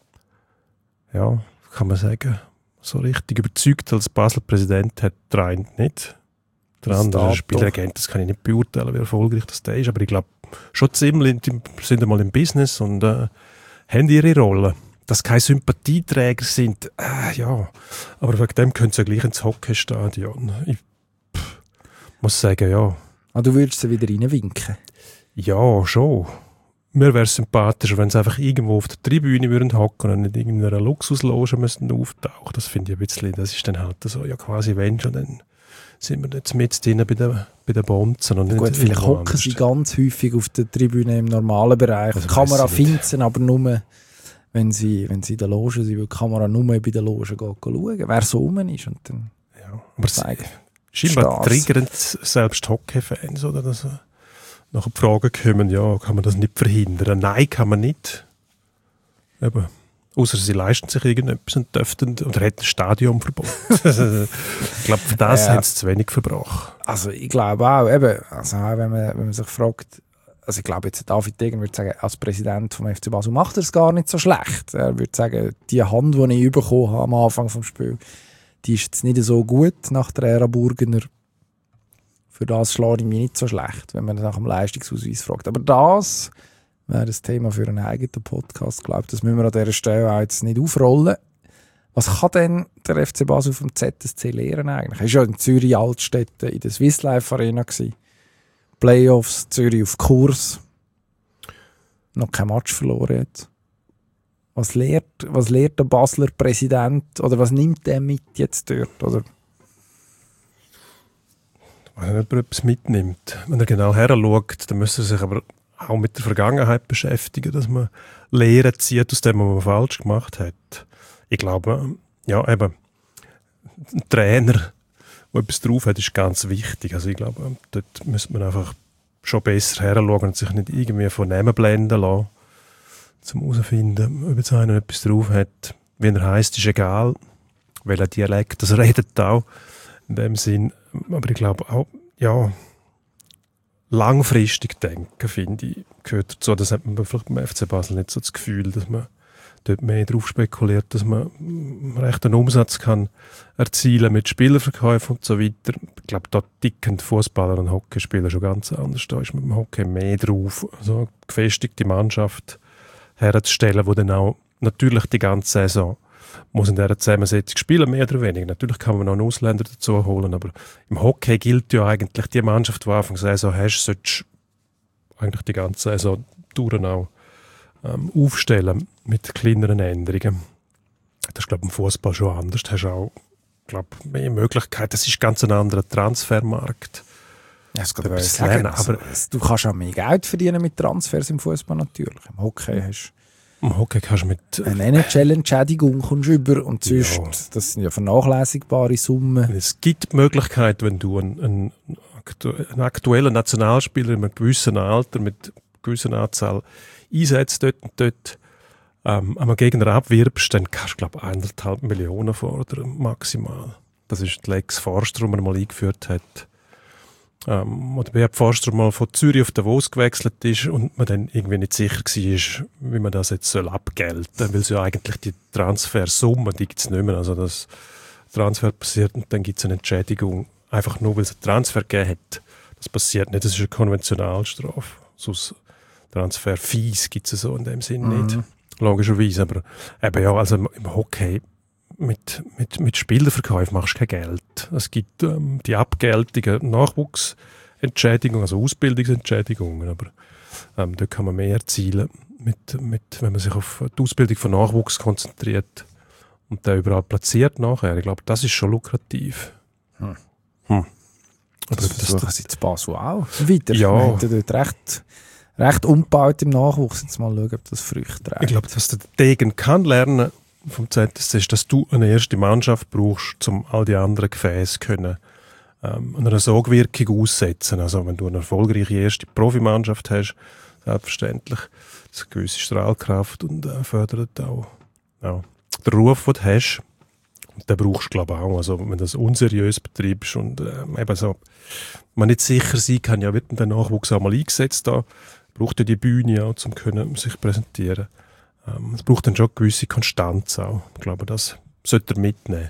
ja, kann man sagen, so richtig überzeugt als Basel-Präsident hat der eine nicht. Der andere Spielagent, das kann ich nicht beurteilen, wie erfolgreich das der ist, aber ich glaube, schon ziemlich, die sind einmal im Business und äh, haben ihre Rolle. Dass keine Sympathieträger sind, äh, ja, aber wegen dem können sie ja gleich ins Hockeystadion. Ich pff, muss sagen, ja. Ah, du würdest sie wieder reinwinken? Ja, schon. Mir wäre es sympathischer, wenn sie einfach irgendwo auf der Tribüne würden hocken und nicht in einer Luxusloge müssen auftauchen. Das finde ich ein bisschen, das ist dann halt so, ja quasi wenn schon, dann sind wir jetzt mit drin bei den, bei den Bonzen. Und gut, vielleicht hocken sie ganz häufig auf der Tribüne im normalen Bereich. Die Kamera findet sie aber nur, wenn sie, wenn sie in der Loge sind, weil die Kamera nur bei der Loge geht, schauen, wer so rum ist. Und dann Ja, aber es, zeigen. scheinbar Strasse. triggern selbst Hockey-Fans, oder? Dass äh, nachher die Frage kommen, ja, kann man das nicht verhindern? Nein, kann man nicht. Eben. Ausser sie leisten sich irgendetwas und dürften oder hätten ein Stadionverbot. Ich glaube, für das Ja. haben sie zu wenig verbracht. Also ich glaube auch, eben, also auch wenn man, wenn man sich fragt, also ich glaube jetzt David Degen würde sagen, als Präsident vom F C Basel macht er es gar nicht so schlecht. Er würde sagen, die Hand, die ich bekommen habe am Anfang des Spiels, die ist jetzt nicht so gut nach der Ära Burgener. Für das schlage ich mich nicht so schlecht, wenn man nach dem Leistungsausweis fragt. Aber das wäre das Thema für einen eigenen Podcast, glaube ich. Das müssen wir an dieser Stelle auch jetzt nicht aufrollen. Was kann denn der F C Basel vom Z S C lernen eigentlich? Er war ja in Zürich Altstädte in der Swiss Life Arena gewesen. Playoffs, Zürich auf Kurs. Noch kein Match verloren jetzt. Was lehrt, was lehrt der Basler Präsident oder was nimmt der mit jetzt dort? Oder? Wenn jemand etwas mitnimmt, wenn er genau her schaut, dann müsste er sich aber auch mit der Vergangenheit beschäftigen, dass man Lehren zieht aus dem, was man falsch gemacht hat. Ich glaube, ja, eben, ein Trainer, der etwas drauf hat, ist ganz wichtig. Also ich glaube, dort müsste man einfach schon besser her schauen und sich nicht irgendwie von Namen blenden lassen, um herauszufinden, ob jetzt einer etwas drauf hat. Wie er heisst, ist egal, welcher Dialekt das redet auch in dem Sinn. Aber ich glaube auch, ja, langfristig denken, finde ich, gehört dazu. Das hat man vielleicht beim F C Basel nicht so das Gefühl, dass man dort mehr darauf spekuliert, dass man recht einen Umsatz kann erzielen mit Spielerverkäufen und so weiter. Ich glaube, da ticken Fußballer und Hockeyspieler schon ganz anders. Da ist mit dem Hockey mehr drauf. Also eine gefestigte Mannschaft herzustellen, die dann auch natürlich die ganze Saison muss in dieser Zusammensetzung spielen, mehr oder weniger. Natürlich kann man noch einen Ausländer dazu holen, aber im Hockey gilt ja eigentlich, die Mannschaft, die Anfang der Saison hast, solltest du eigentlich die ganze Saison durch auch ähm, aufstellen mit kleineren Änderungen. Das ist, glaube ich, im Fußball schon anders. Du hast auch, glaube ich, mehr Möglichkeiten. Das ist ganz ein anderer Transfermarkt. Ja, das kann Etwas ich sagen. lernen, Also, aber- du kannst auch mehr Geld verdienen mit Transfers im Fußball natürlich. Im Hockey hast Im Hockey kannst du mit du eine N H L-Entschädigung kommst du über und sonst, Ja. das sind ja vernachlässigbare Summen. Es gibt die Möglichkeit, wenn du einen, einen, aktu- einen aktuellen Nationalspieler in einem gewissen Alter mit einer gewissen Anzahl einsetzt dort und dort ähm, einen Gegner abwirbst, dann kannst du, glaube ich, eineinhalb Millionen fordern, maximal. Das ist die Lex Forster, die man mal eingeführt hat. Ähm, oder wie Forster mal von Zürich auf Davos gewechselt ist und man dann irgendwie nicht sicher war, wie man das jetzt soll abgelten soll, weil es ja eigentlich die Transfersumme, die gibt es nicht mehr. Also das Transfer passiert und dann gibt es eine Entschädigung, einfach nur, weil es einen Transfer gegeben hat. Das passiert nicht, das ist eine Konventionalstrafe. Sonst Transfer-Fees gibt es so in dem Sinn Mhm. nicht, logischerweise. Aber eben ja, also im Hockey mit, mit, mit Spielerverkauf machst du kein Geld. Es gibt ähm, die Abgeltungen, Nachwuchsentschädigungen, also Ausbildungsentschädigungen, aber ähm, da kann man mehr erzielen, mit, mit, wenn man sich auf die Ausbildung von Nachwuchs konzentriert und den überall platziert nachher. Ich glaube, das ist schon lukrativ. Hm. Hm. Aber Das das, versuchen das, sie zu Basel auch weiter. Ja. Wir haben dort recht, recht umgebaut im Nachwuchs. Jetzt mal schauen, ob das Früchte trägt. ich glaube, was der Degen kann lernen vom Z S C ist, dass du eine erste Mannschaft brauchst, um all die anderen Gefäße können, ähm, einer Sogwirkung aussetzen. Also wenn du eine erfolgreiche erste Profimannschaft hast, selbstverständlich, das ist eine gewisse Strahlkraft und äh, fördert auch ja, den Ruf, den du hast. Und den brauchst du, glaube ich, auch. Also wenn du das unseriös betreibst und ähm, eben so, man nicht sicher sein kann, ja, wird denn der Nachwuchs auch mal eingesetzt da, braucht ja die Bühne auch, um können, sich präsentieren. Ähm, es braucht dann schon eine gewisse Konstanz auch. Ich glaube, das sollte er mitnehmen.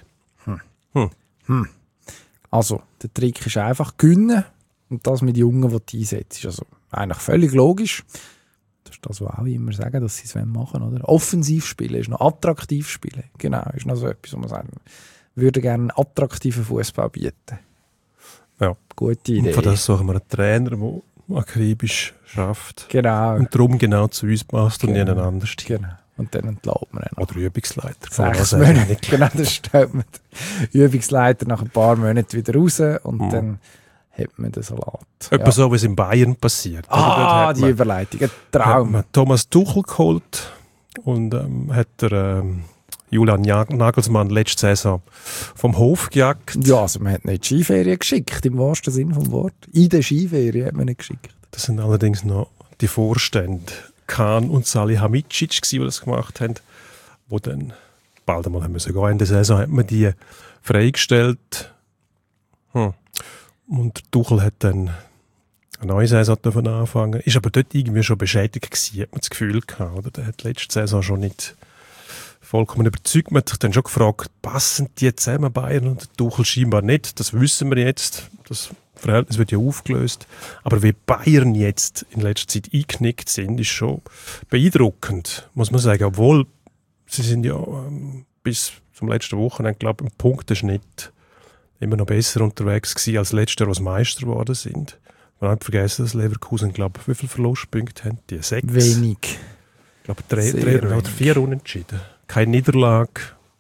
Also, der Trick ist einfach gewinnen und das mit Jungen, die du einsetzt. Also eigentlich völlig logisch. Das ist das, was auch immer sagen, dass sie es machen wollen, oder? Offensiv spielen ist noch attraktiv spielen. Genau, ist noch so etwas, wo man sagen würde gerne einen attraktiven Fußball bieten. Ja. Gute Und Idee. von das suchen wir einen Trainer, der akribisch schafft. Genau. Und darum genau zu uns passt und Genau. nicht ein anderes Team. genau. Und dann entlädt man ihn noch. Oder Übungsleiter. kann man auch Sechs sagen. Monate. Genau, das stellt man den Übungsleiter nach ein paar Monaten wieder raus und Mhm. dann hat man den Salat. Etwa so, wie es in Bayern passiert. Oder? Dort Ah, hat die man- Überleitung. Ein hat Traum. man Thomas Tuchel geholt und ähm, hat der ähm, Julian Nagelsmann letzte Saison vom Hof gejagt. Ja, also man hat nicht Skiferien geschickt, im wahrsten Sinne vom Wort. In der Skiferien hat man nicht geschickt. Das sind allerdings noch die Vorstände Kahn und Salihamidzic, die das gemacht haben, wo dann bald einmal haben müssen gehen. In der Saison hat man die freigestellt. Hm. Und Tuchel hat dann eine neue Saison davon anfangen. Ist aber dort irgendwie schon beschädigt gewesen, hat man das Gefühl gehabt. Oder? Der hat letzte Saison schon nicht vollkommen überzeugt. Man hat sich dann schon gefragt, passen die zusammen, Bayern und Tuchel scheinbar nicht. Das wissen wir jetzt. Das Verhältnis wird ja aufgelöst. Aber wie Bayern jetzt in letzter Zeit eingeknickt sind, ist schon beeindruckend, muss man sagen. Obwohl sie sind ja ähm, bis zum letzten Wochenende, glaube ich, im Punkteschnitt immer noch besser unterwegs gewesen als letztes Jahr, was Meister geworden sind. Man hat vergessen, dass Leverkusen, glaube ich, wie viele Verlustpunkte haben? Die sechs. Wenig. Ich glaube, drei, drei oder vier Unentschieden. Keine Niederlage.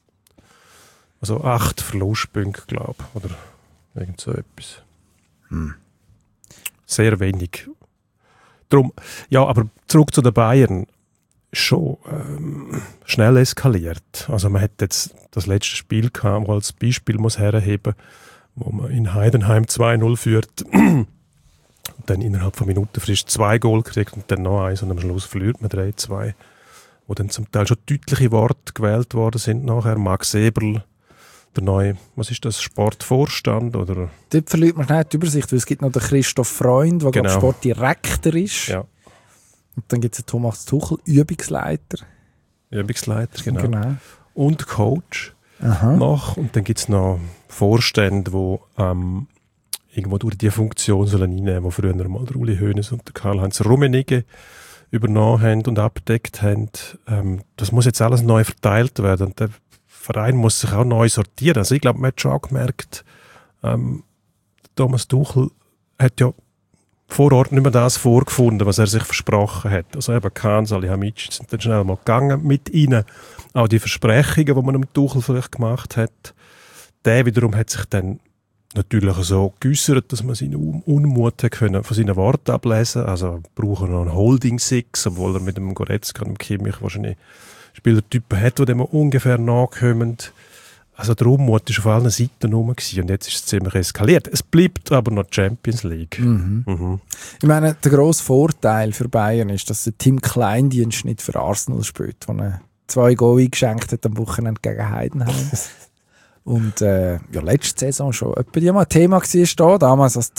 Also acht Verlustpunkte, glaube ich. Oder irgend so etwas. Hm. Sehr wenig. Drum, ja, aber zurück zu den Bayern. Schon ähm, schnell eskaliert. Also man hat jetzt das letzte Spiel gehabt, als Beispiel muss herheben, wo man in Heidenheim zwei null führt und dann innerhalb von Minuten frisch zwei Goal kriegt und dann noch eins und am Schluss verliert man drei zwei. Wo dann zum Teil schon deutliche Worte gewählt worden sind nachher. Max Eberl, der neue, was ist das, Sportvorstand? Oder? Dort verliert man schnell die Übersicht, weil es gibt noch den Christoph Freund, der Genau. Sportdirektor ist. Ja. Und dann gibt es den Thomas Tuchel, Übungsleiter. Übungsleiter, genau. Genau. Und Coach Aha. noch. Und dann gibt es noch Vorstände, die ähm, irgendwo durch die Funktion sollen reinnehmen, die früher mal der Uli Hoeneß und der Karl-Heinz Rummenigge übernommen haben und abgedeckt haben. Ähm, das muss jetzt alles neu verteilt werden. Und der Verein muss sich auch neu sortieren. Also ich glaube, man hat schon auch gemerkt, ähm, Thomas Tuchel hat ja vor Ort nicht mehr das vorgefunden, was er sich versprochen hat. Also eben Kahn, Salihamidzic sind dann schnell mal gegangen mit ihnen. Auch die Versprechungen, die man dem Tuchel vielleicht gemacht hat. Der wiederum hat sich dann natürlich so geäussert, dass man seinen Unmut hat können von seinen Worten ablesen. Also brauchen noch einen Holding Six, obwohl er mit dem Goretzka und dem Kimmich wahrscheinlich Spielertypen hat, die dem ungefähr nachkommen. Also der Unmut war auf allen Seiten rum gewesen, und jetzt ist es ziemlich eskaliert. Es bleibt aber noch die Champions League. Mhm. Mhm. Ich meine, der grosse Vorteil für Bayern ist, dass der Tim Kleindienst nicht für Arsenal spielt, der eine zwei Goal eingeschenkt hat am Wochenende gegen Heidenheim. Und äh, ja, letzte Saison schon etwa die mal ein Thema war da, damals als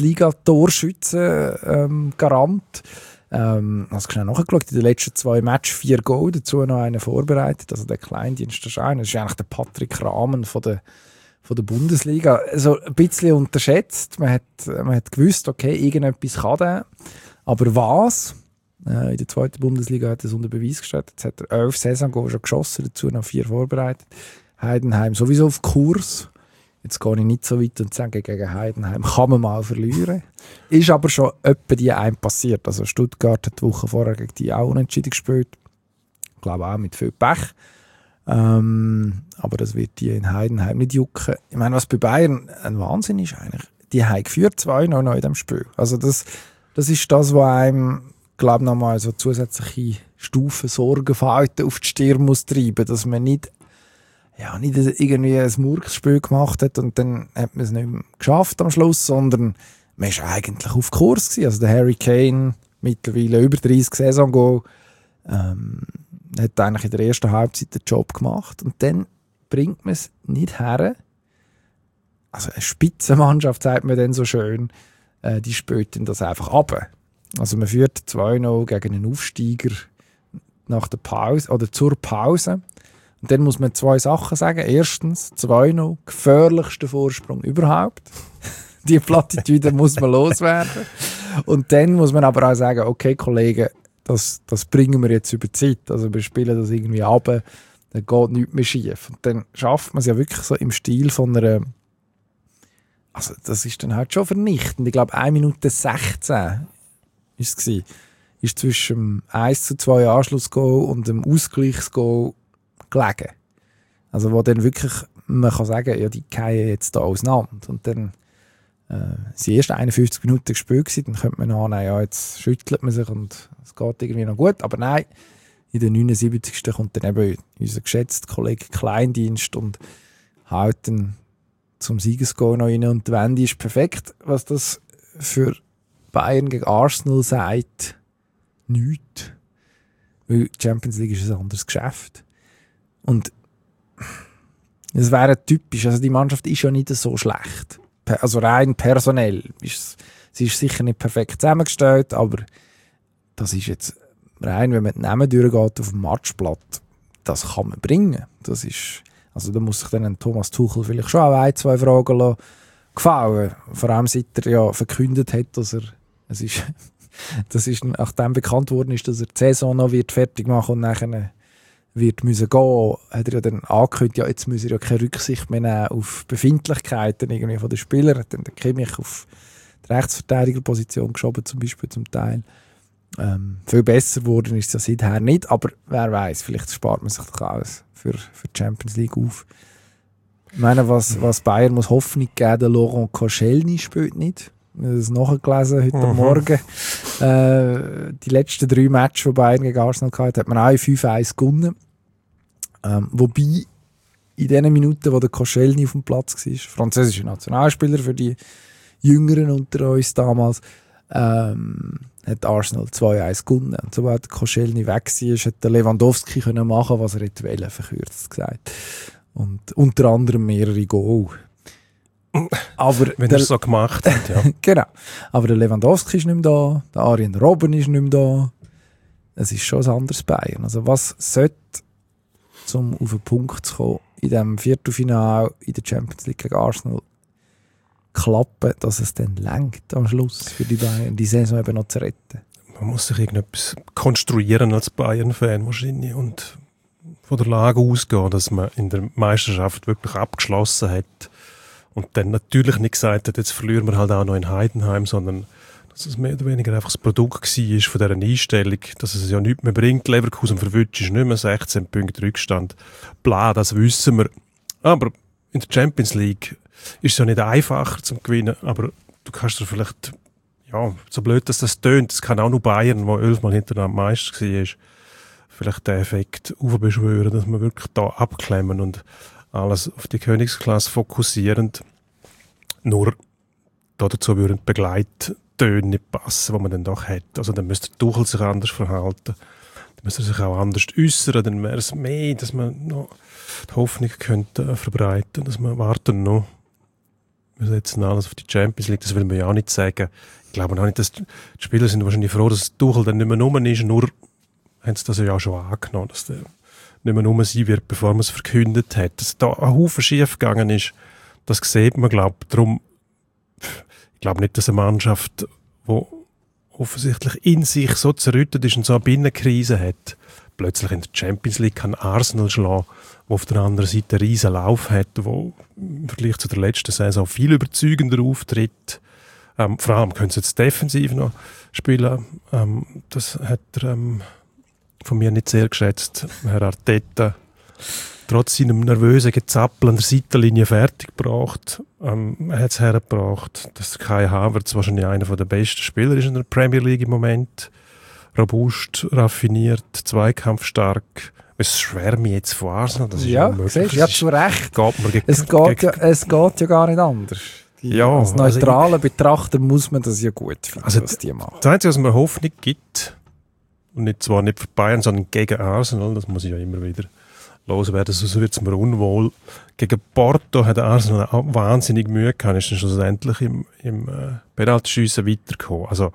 Zweitliga-Torschützen-Garant. Ähm, also schnell nachgeschaut, in den letzten zwei Matches vier Goal, dazu noch einen vorbereitet. Also der Kleindienst, das ist einer. Das ist eigentlich der Patrick Rahmen von der, von der Bundesliga. Also ein bisschen unterschätzt. Man hat, man hat gewusst, okay, irgendetwas kann der. Aber was? Äh, in der zweiten Bundesliga hat er es unter Beweis gestellt. Jetzt hat er elf Saisongoals schon geschossen, dazu noch vier vorbereitet. Heidenheim sowieso auf Kurs. Jetzt gehe ich nicht so weit und sage, gegen Heidenheim kann man mal verlieren. Ist aber schon etwa die einem passiert. Also Stuttgart hat die Woche vorher gegen die auch unentschieden gespielt. Ich glaube auch mit viel Pech. Ähm, aber das wird die in Heidenheim nicht jucken. Ich meine, was bei Bayern ein Wahnsinn ist eigentlich, die haben geführt zwei noch in diesem Spiel. Also das, das ist das, was einem, glaube ich, nochmal so zusätzliche Stufen Sorgenfalten auf die Stirn muss treiben, dass man nicht ja, nicht irgendwie ein Murksspiel gemacht hat und dann hat man es nicht mehr geschafft am Schluss, sondern man war eigentlich auf Kurs gewesen. Also der Harry Kane, mittlerweile über dreißig Saisongoal, ähm, hat eigentlich in der ersten Halbzeit den Job gemacht und dann bringt man es nicht her. Also eine Spitzenmannschaft, sagt man dann so schön, äh, die spielt dann das einfach ab. Also man führt zwei null gegen einen Aufsteiger nach der Pause oder zur Pause. Und dann muss man zwei Sachen sagen. Erstens, zwei null, gefährlichster Vorsprung überhaupt. Die Plattitüde muss man loswerden. Und dann muss man aber auch sagen, okay, Kollegen, das, das bringen wir jetzt über die Zeit. Also wir spielen das irgendwie runter, dann geht nichts mehr schief. Und dann schafft man es ja wirklich so im Stil von einer... Also das ist dann halt schon vernichtend. Ich glaube, eine Minute sechzehn ist es gewesen, ist zwischen dem eins zu zwei Anschlussgoal und dem Ausgleichsgoal gelegen. Also wo dann wirklich, man kann sagen, ja, die fallen jetzt da auseinander. Und dann äh, sind die ersten einundfünfzig Minuten gespielt gewesen, dann könnte man annehmen, ja, jetzt schüttelt man sich und es geht irgendwie noch gut. Aber nein, in der neunundsiebzigsten kommt dann eben unser geschätzter Kollege Kleindienst und haut dann zum Siegesgoal noch rein. Und die Wende ist perfekt. Was das für Bayern gegen Arsenal sagt, nichts. Weil die Champions League ist ein anderes Geschäft. Und es wäre typisch. Also die Mannschaft ist ja nicht so schlecht. Also rein personell. Ist, sie ist sicher nicht perfekt zusammengestellt, aber das ist jetzt rein, wenn man die Namen durchgeht auf dem Matchblatt, das kann man bringen. Das ist, also da muss sich dann Thomas Tuchel vielleicht schon auch ein, zwei Fragen lassen, gefallen. Vor allem seit er ja verkündet hat, dass er, es ist, das ist nachdem bekannt worden ist, dass er die Saison noch wird fertig machen und nachher wird müssen gehen, hat er ja dann angekündigt, ja, jetzt müsse er ja keine Rücksicht mehr nehmen auf Befindlichkeiten irgendwie von den Spielern. Hat dann der Kimmich auf die Rechtsverteidigerposition geschoben, zum Beispiel zum Teil. Ähm, viel besser geworden ist es ja seither nicht, aber wer weiß, vielleicht spart man sich doch alles für, für die Champions League auf. Ich meine, was, was Bayern muss Hoffnung geben, der Laurent Koscielny spielt nicht. Ich habe das nachgelesen heute mhm. Morgen. Äh, die letzten drei Matches, die Bayern gegen Arsenal hatten, hat man auch fünf eins gewonnen. Ähm, wobei in den Minuten, wo der Koscielny auf dem Platz war, französischer Nationalspieler für die Jüngeren unter uns damals, ähm, hat Arsenal zwei eins gewonnen. Und sobald der Koscielny weg war, hat der Lewandowski können machen, was er hätte wollen, verkürzt gesagt. Und unter anderem mehrere Goal. Aber wenn er es so gemacht hat, ja. Genau. Aber der Lewandowski ist nicht mehr da, der Arjen Robben ist nicht mehr da. Es ist schon ein anderes Bayern. Also was sollte, um auf den Punkt zu kommen, in diesem Viertelfinale in der Champions League gegen Arsenal klappen, dass es dann reicht am Schluss für die Bayern, die Saison eben noch zu retten? Man muss sich irgendetwas konstruieren als Bayern-Fan wahrscheinlich und von der Lage ausgehen, dass man in der Meisterschaft wirklich abgeschlossen hat und dann natürlich nicht gesagt hat, jetzt verlieren wir halt auch noch in Heidenheim, sondern dass es mehr oder weniger einfach das Produkt war von dieser Einstellung, dass es ja nichts mehr bringt. Leverkusen verwünscht ist nicht mehr sechzehn Punkte Rückstand. Bla, das wissen wir. Aber in der Champions League ist es ja nicht einfacher zum Gewinnen, aber du kannst dir vielleicht, ja, so blöd, dass das tönt, das kann auch nur Bayern, der elfmal hintereinander Meister war, vielleicht den Effekt aufbeschwören, dass wir wirklich da abklemmen und alles auf die Königsklasse fokussierend. Nur dazu würden Begleittöne nicht passen, die man dann doch hat. Also dann müsste der Tuchel sich anders verhalten, dann müsste er sich auch anders äußern, dann wäre es mehr, dass man noch die Hoffnung könnte verbreiten, dass man warten noch. Wir setzen alles auf die Champions League, das will man ja auch nicht sagen. Ich glaube auch nicht, dass die Spieler sind wahrscheinlich froh, dass Tuchel dann nicht mehr rum ist, nur haben sie das ja auch schon angenommen, dass der nicht mehr rum sein wird, bevor man es verkündet hat. Dass da ein Haufen schief gegangen ist, das sieht man, glaube ich. Darum, ich glaube nicht, dass eine Mannschaft, die offensichtlich in sich so zerrüttet ist und so eine Binnenkrise hat, plötzlich in der Champions League kann Arsenal schlagen, wo auf der anderen Seite einen riesen Lauf hat, wo im Vergleich zu der letzten Saison viel überzeugender auftritt. Ähm, vor allem können sie jetzt defensiv noch spielen. Ähm, das hat er ähm, von mir nicht sehr geschätzt, Herr Arteta. Trotz seinem nervösen Gezappel an der Seitenlinie fertiggebracht. Ähm, er hat es hergebracht, dass Kai Havertz wahrscheinlich einer der besten Spieler ist in der Premier League im Moment. Robust, raffiniert, zweikampfstark. Es schwärme jetzt von Arsenal, das ist ja, unmöglich. Siehst, ja, zu Recht. Geht man gegen, es, geht gegen, ja, es geht ja gar nicht anders. Die, ja, als neutraler also Betrachter muss man das ja gut finden, also was die machen. Das Einzige, was mir Hoffnung gibt, und nicht, zwar nicht für Bayern, sondern gegen Arsenal, das muss ich ja immer wieder loswerden, sonst wird es mir unwohl. Gegen Porto hat Arsenal auch wahnsinnig Mühe gehabt, ist dann schlussendlich im, im äh, Penaltyschiessen weitergekommen. Also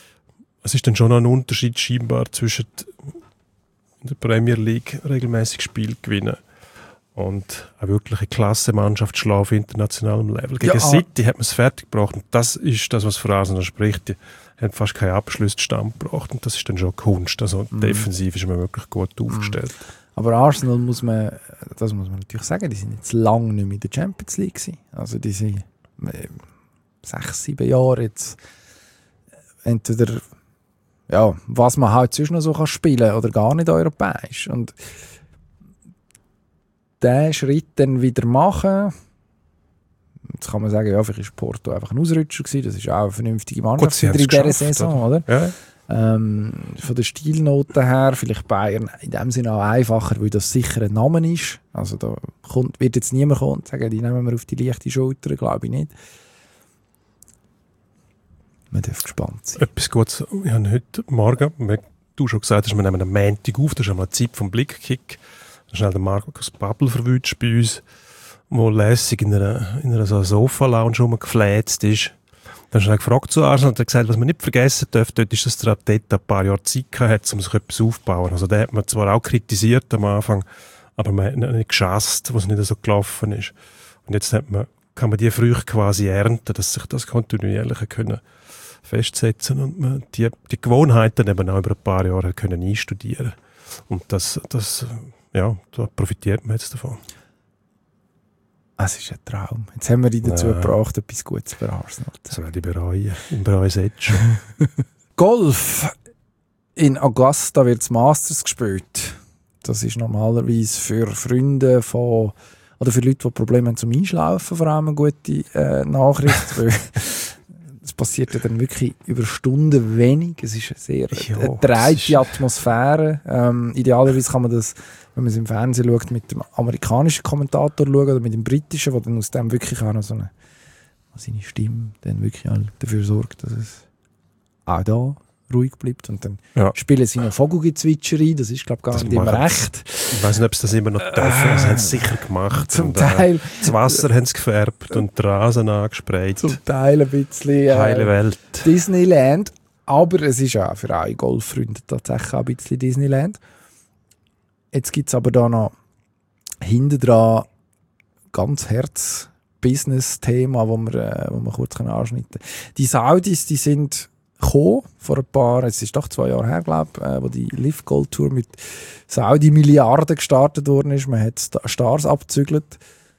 es ist dann schon noch ein Unterschied scheinbar zwischen in der Premier League regelmäßig Spiel gewinnen und eine wirkliche Klassemannschaft schlagen auf internationalem Level. Gegen ja, City hat man es fertiggebracht und das ist das, was für Arsenal spricht. Die haben fast keinen Abschluss zustande gebracht und das ist dann schon Kunst. Also mhm. defensiv ist man wirklich gut aufgestellt. Aber Arsenal muss man, das muss man natürlich sagen, die sind jetzt lange nicht mehr in der Champions League gewesen. Also die sind äh, sechs, sieben Jahre jetzt entweder ja, was man halt sonst noch so kann spielen oder gar nicht europäisch. Und diesen Schritt dann wieder machen, jetzt kann man sagen, ja, vielleicht war Porto einfach ein Ausrutscher gewesen, das ist auch eine vernünftige Mannschaft Gut, in dieser Saison, oder? Ja. Ähm, von der Stilnote her, vielleicht Bayern in dem Sinne auch einfacher, weil das sicher ein Name ist. Also da kommt, wird jetzt niemand kommen und sagen, die nehmen wir auf die leichte Schulter, glaube ich nicht. Man darf gespannt sein. Etwas Gutes, ich habe heute Morgen, wie du schon gesagt hast, wir nehmen am Montag auf, das ist einmal Zeit vom Blickkick. Dann schnell der Markus Babbel verwünscht bei uns, wo lässig in einer, in einer so Sofa-Lounge rumgefläzt ist. Dann habe ich gefragt zu Arsenal und er hat gesagt, was man nicht vergessen darf, dort ist, dass der Arteta ein paar Jahre Zeit gehabt hat, um sich etwas aufzubauen. Also der hat man zwar auch kritisiert am Anfang, aber man hat nicht geschasst, was nicht so gelaufen ist. Und jetzt hat man, kann man die Früchte quasi ernten, dass sich das kontinuierlich können festsetzen und man die, die Gewohnheiten eben auch über ein paar Jahre können einstudieren. Und das, das, ja, da profitiert man jetzt davon. Es ist ein Traum. Jetzt haben wir dich dazu ja. gebracht, etwas Gutes für Arsenal. Das werde ich bereuen. Ich bereue es jetzt schon. Golf. In Augusta wird das Masters gespielt. Das ist normalerweise für Freunde von, oder für Leute, die Probleme haben zum Einschlafen, vor allem eine gute äh, Nachricht. Weil es passiert ja dann wirklich über Stunden wenig. Es ist eine sehr ja, eine breite Atmosphäre. Ähm, idealerweise kann man das, wenn man es im Fernsehen schaut, mit dem amerikanischen Kommentator schauen oder mit dem britischen, der dann aus dem wirklich auch noch so eine, seine Stimme dann wirklich auch dafür sorgt, dass es auch da ruhig bleibt. Und dann ja. spielen sie noch Vogelgezwitscher ein. Das ist, glaube ich, gar das nicht immer recht. Ich weiß nicht, ob sie das immer noch dürfen. Äh, das haben sie sicher gemacht. Zum und, Teil. Äh, das Wasser haben sie gefärbt und den Rasen angesprayt. Zum Teil ein bisschen äh, heile Welt. Disneyland. Aber es ist auch für alle Golffreunde tatsächlich auch ein bisschen Disneyland. Jetzt gibt es aber da noch hinten dran ganz Herz-Business-Thema, wo wir, äh, wo wir kurz anschneiden können. Die Saudis, die sind gekommen, vor ein paar, es ist doch zwei Jahre her, glaube ich, äh, wo die Live Gold Tour mit Saudi-Milliarden gestartet worden ist. Man hat Stars abgezügelt.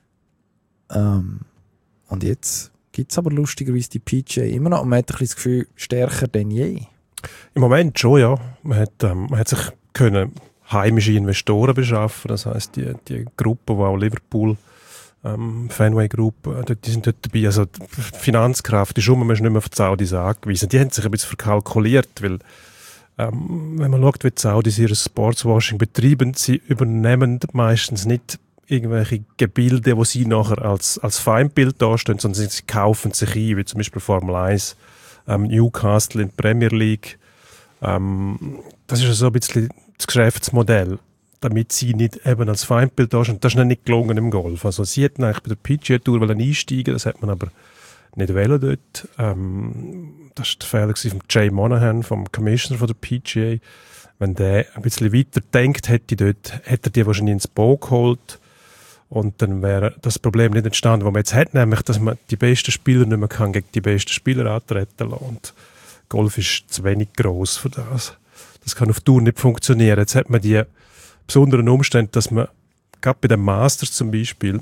Ähm, und jetzt gibt es aber lustigerweise die P G A immer noch und man hat ein bisschen das Gefühl, stärker denn je. Im Moment schon, ja. Man hat, ähm, man hat sich können heimische Investoren beschaffen, das heisst, die, die Gruppe, die auch Liverpool Ähm, Fenway Group, äh, die sind dort dabei. Also die Finanzkraft ist schon, man ist nicht mehr auf die Saudis angewiesen. Die haben sich ein bisschen verkalkuliert, weil ähm, wenn man schaut, wie die Saudis ihr Sportswashing betreiben, sie übernehmen meistens nicht irgendwelche Gebilde, die sie nachher als, als Feindbild darstellen, sondern sie kaufen sich ein, wie zum Beispiel Formel eins, ähm, Newcastle in der Premier League. Ähm, das ist so ein bisschen das Geschäftsmodell, damit sie nicht eben als Feindbild da sind. Das ist ihnen nicht gelungen im Golf. Also sie hätten eigentlich bei der P G A Tour einsteigen, das hat man aber nicht wollen dort. Ähm, das war der Fehler von Jay Monahan, vom Commissioner von der P G A. Wenn der ein bisschen weiter denkt hätte dort, hätte er die wahrscheinlich ins Boot geholt und dann wäre das Problem nicht entstanden, was man jetzt hat, nämlich, dass man die besten Spieler nicht mehr kann gegen die besten Spieler antreten lassen. Und Golf ist zu wenig gross für das. Das kann auf Tour nicht funktionieren. Jetzt hat man die besonderen Umstände, dass man gerade bei den Masters zum Beispiel,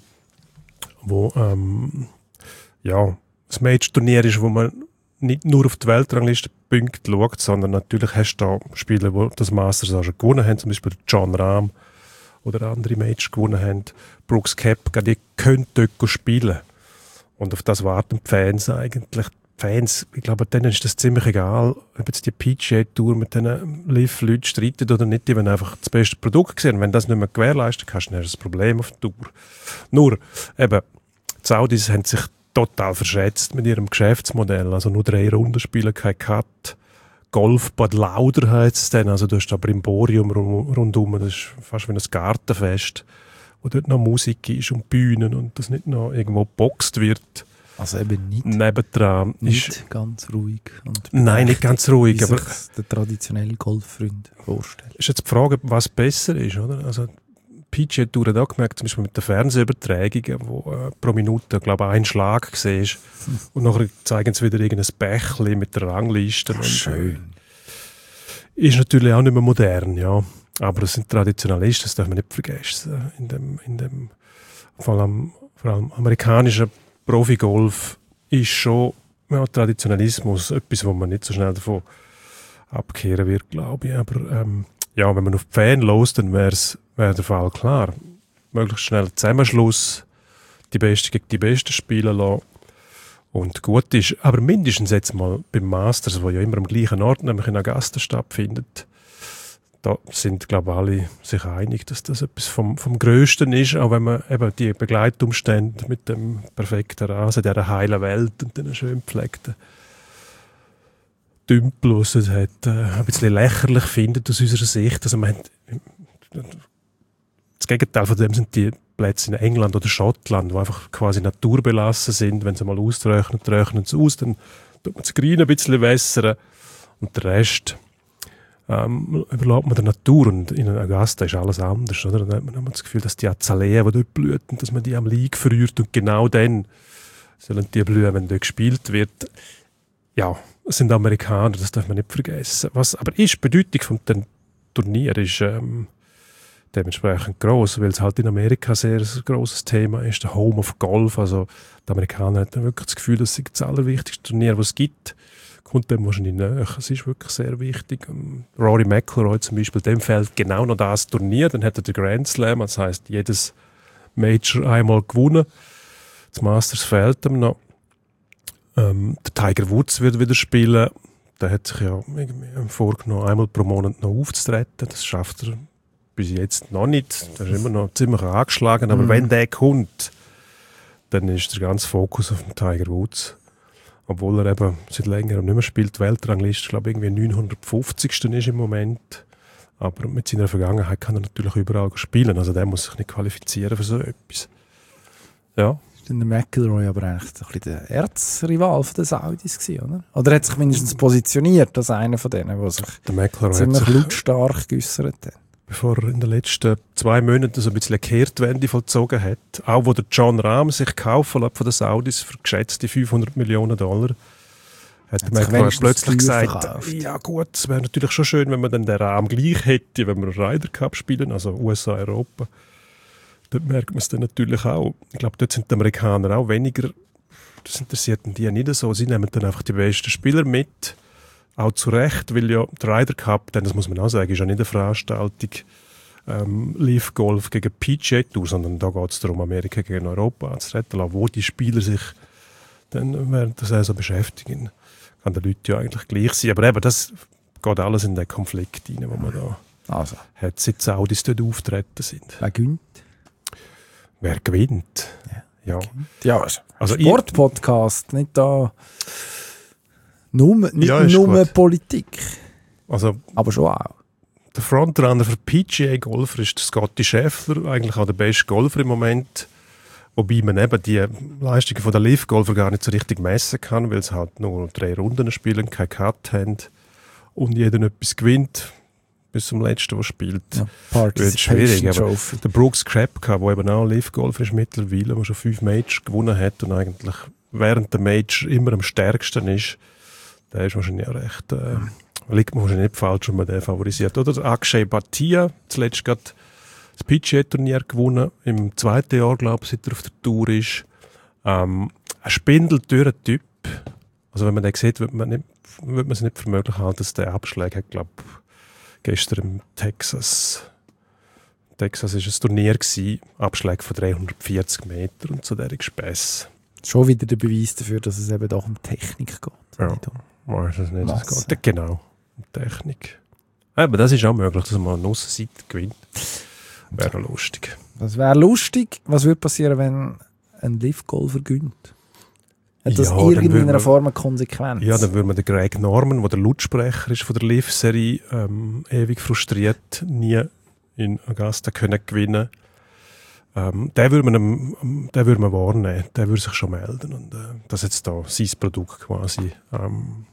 wo ähm, ja, das Major-Turnier ist, wo man nicht nur auf die Weltrangliste Punkte schaut, sondern natürlich hast du da Spieler, die das Masters auch schon gewonnen haben, zum Beispiel John Rahm oder andere Majors gewonnen haben, Brooks Koepka, die können dort spielen. Und auf das warten die Fans eigentlich. Fans, ich glaube, denen ist das ziemlich egal, ob jetzt die P G A-Tour mit diesen Live-Leuten streitet oder nicht, die wollen einfach das beste Produkt sehen. Wenn das nicht mehr gewährleisten kannst, dann hast du ein Problem auf der Tour. Nur, eben, die Saudis haben sich total verschätzt mit ihrem Geschäftsmodell. Also nur drei Runden spielen, kein Cut. Golfbad Lauder heisst es dann, also du hast da Brimborium rundum, das ist fast wie ein Gartenfest, wo dort noch Musik ist und Bühnen und das nicht noch irgendwo geboxt wird. Also eben nicht, nebendran nicht ist, ganz ruhig. Und nein, nicht ganz ruhig. Wie aber sich der traditionelle Golffreund vorstellt. Ist jetzt die Frage, was besser ist, oder? Also P G A-Tour hat auch gemerkt, zum Beispiel mit den Fernsehübertragungen, wo äh, pro Minute, glaube ich, ein Schlag gesehen ist. Hm. Und nachher zeigen sie wieder irgendein Bächli mit der Rangliste. Ach, schön. Und, äh, ist natürlich auch nicht mehr modern, ja. Aber es sind Traditionalisten, das darf man nicht vergessen. In dem, in dem vor allem, vor allem amerikanischen Profigolf ist schon ja, Traditionalismus etwas, wo man nicht so schnell davon abkehren wird, glaube ich. Aber ähm, ja, wenn man auf die Fan los, dann wäre wär der Fall klar. Möglichst schnell Zusammenschluss, die Besten gegen die Besten spielen lassen Und gut ist, aber mindestens jetzt mal beim Masters, wo ja immer am gleichen Ort, nämlich in Augusta stattfindet, da sind, glaube ich, alle sich einig, dass das etwas vom, vom Größten ist, auch wenn man eben die Begleitumstände mit dem perfekten Rasen, dieser heilen Welt und den schön gepflegten Tümpel, was es hat, äh, ein bisschen lächerlich findet aus unserer Sicht. Also man hat, das Gegenteil von dem sind die Plätze in England oder Schottland, die einfach quasi naturbelassen sind. Wenn sie mal austrocknen, trocknen sie aus, dann tut man das Grün ein bisschen wässern und der Rest ähm, überlässt man der Natur. Und in Augusta ist alles anders. Oder? Dann hat man das Gefühl, dass die Azaleen, die dort blühen, dass man die am Leik verrührt und genau dann sollen die blühen, wenn dort gespielt wird. Ja, es sind Amerikaner, das darf man nicht vergessen. Was aber ist, die Bedeutung von dem Turnier ist ähm, dementsprechend gross, weil es halt in Amerika sehr ein grosses Thema ist, der Home of Golf. Also die Amerikaner haben wirklich das Gefühl, das ist das allerwichtigste Turnier, das es gibt. Kommt dem wahrscheinlich näher. Es ist wirklich sehr wichtig. Rory McIlroy zum Beispiel, dem fehlt genau noch das Turnier. Dann hat er den Grand Slam, das heisst, jedes Major einmal gewonnen. Das Masters fehlt ihm noch. Ähm, der Tiger Woods wird wieder spielen. Der hat sich ja irgendwie vorgenommen, einmal pro Monat noch aufzutreten. Das schafft er bis jetzt noch nicht. Der ist immer noch ziemlich angeschlagen. Aber mhm. wenn der kommt, dann ist der ganze Fokus auf dem Tiger Woods. Obwohl er eben seit längerem nicht mehr spielt. Die Weltrangliste, glaube ich, irgendwie neunhundertfünfzigste ist im Moment. Aber mit seiner Vergangenheit kann er natürlich überall spielen. Also der muss sich nicht qualifizieren für so etwas. Ja. Der McIlroy aber eigentlich ein bisschen der Erzrival der Saudis gewesen, oder? Oder hat sich mindestens positioniert als einer von denen, der sich ziemlich lautstark geäussert hat. Bevor er in den letzten zwei Monaten so ein bisschen eine Kehrtwende vollzogen hat, auch wo der John Rahm sich kaufen hat von den Saudis für geschätzte fünfhundert Millionen Dollar, hat der McIlroy plötzlich gesagt, verkauft. Ja gut, es wäre natürlich schon schön, wenn man dann den Rahm gleich hätte, wenn wir einen Ryder Cup spielen, also U S A, Europa. Dort merkt man es dann natürlich auch. Ich glaube, dort sind die Amerikaner auch weniger, das interessiert die nicht so. Sie nehmen dann einfach die besten Spieler mit, auch zu Recht, weil ja der Ryder Cup, denn das muss man auch sagen, ist ja nicht eine Veranstaltung ähm, Live Golf gegen P G A Tour, sondern da geht es darum, Amerika gegen Europa anzutreten, wo die Spieler sich dann während der Saison beschäftigen. Kann den Leuten ja eigentlich gleich sein. Aber eben, das geht alles in den Konflikt rein, wo man da also. hat, seit die Saudis dort auftreten sind. Wer gewinnt? Wer gewinnt? Ja, ja. ja also, also Sportpodcast, nicht da nur, nicht ja, nur Politik. Also, aber schon auch. Der Frontrunner für P G A-Golfer ist der Scottie Scheffler, eigentlich auch der beste Golfer im Moment. Wobei man eben die Leistungen der Live-Golfer gar nicht so richtig messen kann, weil sie halt nur drei Runden spielen, keinen Cut haben und jeder etwas gewinnt. Bis zum Letzten, der spielt. Ja, wird schwierig. Aber der Brooks Koepka, der eben auch Live-Golfer ist mittlerweile, der schon fünf Majors gewonnen hat und eigentlich während der Major immer am stärksten ist, der ist wahrscheinlich auch recht, äh, liegt man wahrscheinlich nicht falsch, wenn man den favorisiert. Oder der Akshay Bhatia, zuletzt gerade das P G A-Turnier gewonnen, im zweiten Jahr, glaube ich, seit er auf der Tour ist. Ähm, ein spindeldürrer Typ. Also wenn man den sieht, würde man, nicht, würde man es nicht für möglich halten, dass der Abschläge hat, glaube ich, gestern im Texas. Texas war ein Turnier, gewesen, Abschläge von dreihundertvierzig Meter und so der Gespäss. Schon wieder der Beweis dafür, dass es eben doch um Technik geht. Ja, nicht um weiß es nicht. Es geht. Genau, um Technik. Aber das ist auch möglich, dass man eine Aussenseite gewinnt. Wäre lustig. Das wäre lustig. Was würde passieren, wenn ein Live-Golfer gewinnt? Hat das ja, in irgendeiner Form eine Konsequenz? Ja, dann würde man den Greg Norman, der der Lautsprecher ist von der Live-Serie, ähm, ewig frustriert, nie in Augusta können gewinnen. Ähm, den würde man, den würde man warnen, der würde sich schon melden. Und, äh, dass jetzt da sein Produkt quasi ähm,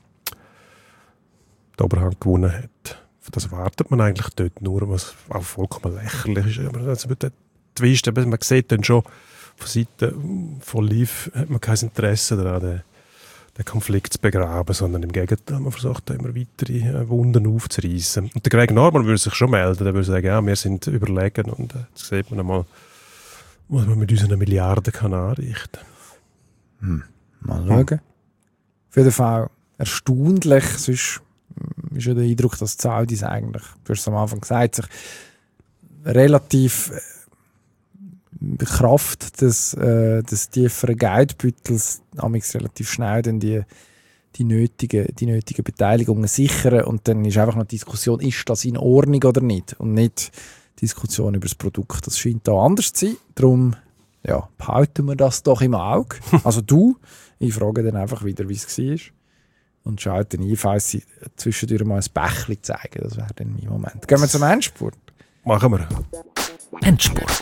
die Oberhand gewonnen hat. Das wartet man eigentlich dort nur, was auch vollkommen lächerlich ist. Aber also, man sieht dann schon, von Seiten von Liv hat man kein Interesse daran, den, den Konflikt zu begraben, sondern im Gegenteil, man versucht da immer weitere Wunden aufzureißen. Und der Greg Norman würde sich schon melden, der würde sagen, ja, wir sind überlegen und äh, jetzt sieht man einmal, was man mit unseren Milliarden kann anrichten. Hm. Mal schauen. Hm. Auf jeden Fall erstaunlich, sonst ist ja der Eindruck, dass die Saudis eigentlich, du hast es am Anfang gesagt, sich relativ Kraft des, äh, des tieferen Geldbeutels amigs relativ schnell dann die, die nötigen die nötige Beteiligungen sichern und dann ist einfach noch die Diskussion, ist das in Ordnung oder nicht und nicht die Diskussion über das Produkt. Das scheint da anders zu sein, darum ja, behalten wir das doch im Auge. Also du, ich frage dann einfach wieder, wie es war und schaue dann ein, falls sie zwischendurch mal ein Bächli zeigen, das wäre dann mein Moment. Gehen wir zum Endspurt. Machen wir. Endspurt.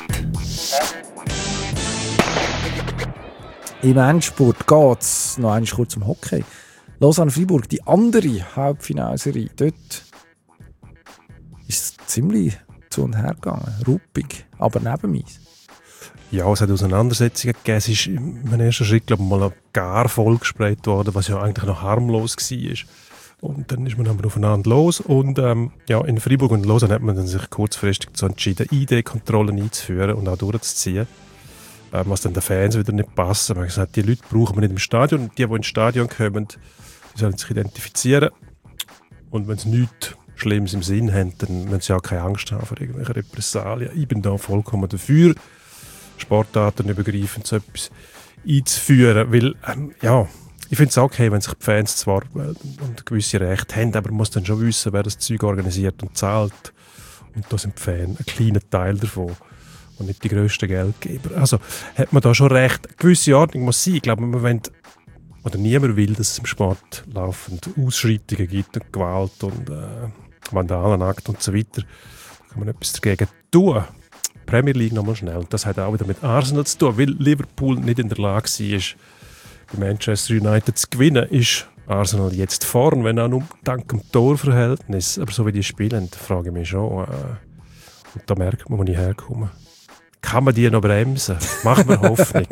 Im Endspurt geht es noch einmal kurz um Hockey. Lausanne-Freiburg, die andere Halbfinalserie, dort ist es ziemlich zu und her gegangen. Ruppig, aber neben mir. Ja, es hat Auseinandersetzungen gegeben. Es ist im ersten Schritt, glaube ich, mal gar voll gesprayt worden, was ja eigentlich noch harmlos war. Und dann ist man aber aufeinander los. Und ähm, ja, in Freiburg und Lausanne hat man dann sich kurzfristig dazu entschieden, I D-Kontrollen einzuführen und auch durchzuziehen. Ähm, was dann den Fans wieder nicht passt. Man hat gesagt, die Leute brauchen wir nicht im Stadion. Und die, die ins Stadion kommen, die sollen sich identifizieren. Und wenn sie nichts Schlimmes im Sinn haben, dann müssen sie auch keine Angst haben vor irgendwelchen Repressalien. Ich bin da vollkommen dafür, sportartenübergreifend so etwas einzuführen. Weil, ähm, ja, ich finde es okay, wenn sich die Fans zwar und gewisse Rechte haben, aber man muss dann schon wissen, wer das Zeug organisiert und zahlt. Und da sind die Fans ein kleiner Teil davon und nicht die grössten Geldgeber. Also hat man da schon recht. Eine gewisse Ordnung muss sein. Ich glaube, man will, oder niemand will, dass es im Sport laufend Ausschreitungen gibt und Gewalt und äh, Vandalenakt und so weiter. Da kann man etwas dagegen tun. Premier League nochmal schnell. Und das hat auch wieder mit Arsenal zu tun, weil Liverpool nicht in der Lage war, bei Manchester United zu gewinnen, ist Arsenal jetzt vorn, wenn auch nur dank dem Torverhältnis. Aber so wie die spielen, frage ich mich schon. Äh, und da merkt man, wo ich herkomme. Kann man die noch bremsen? Macht mir Hoffnung.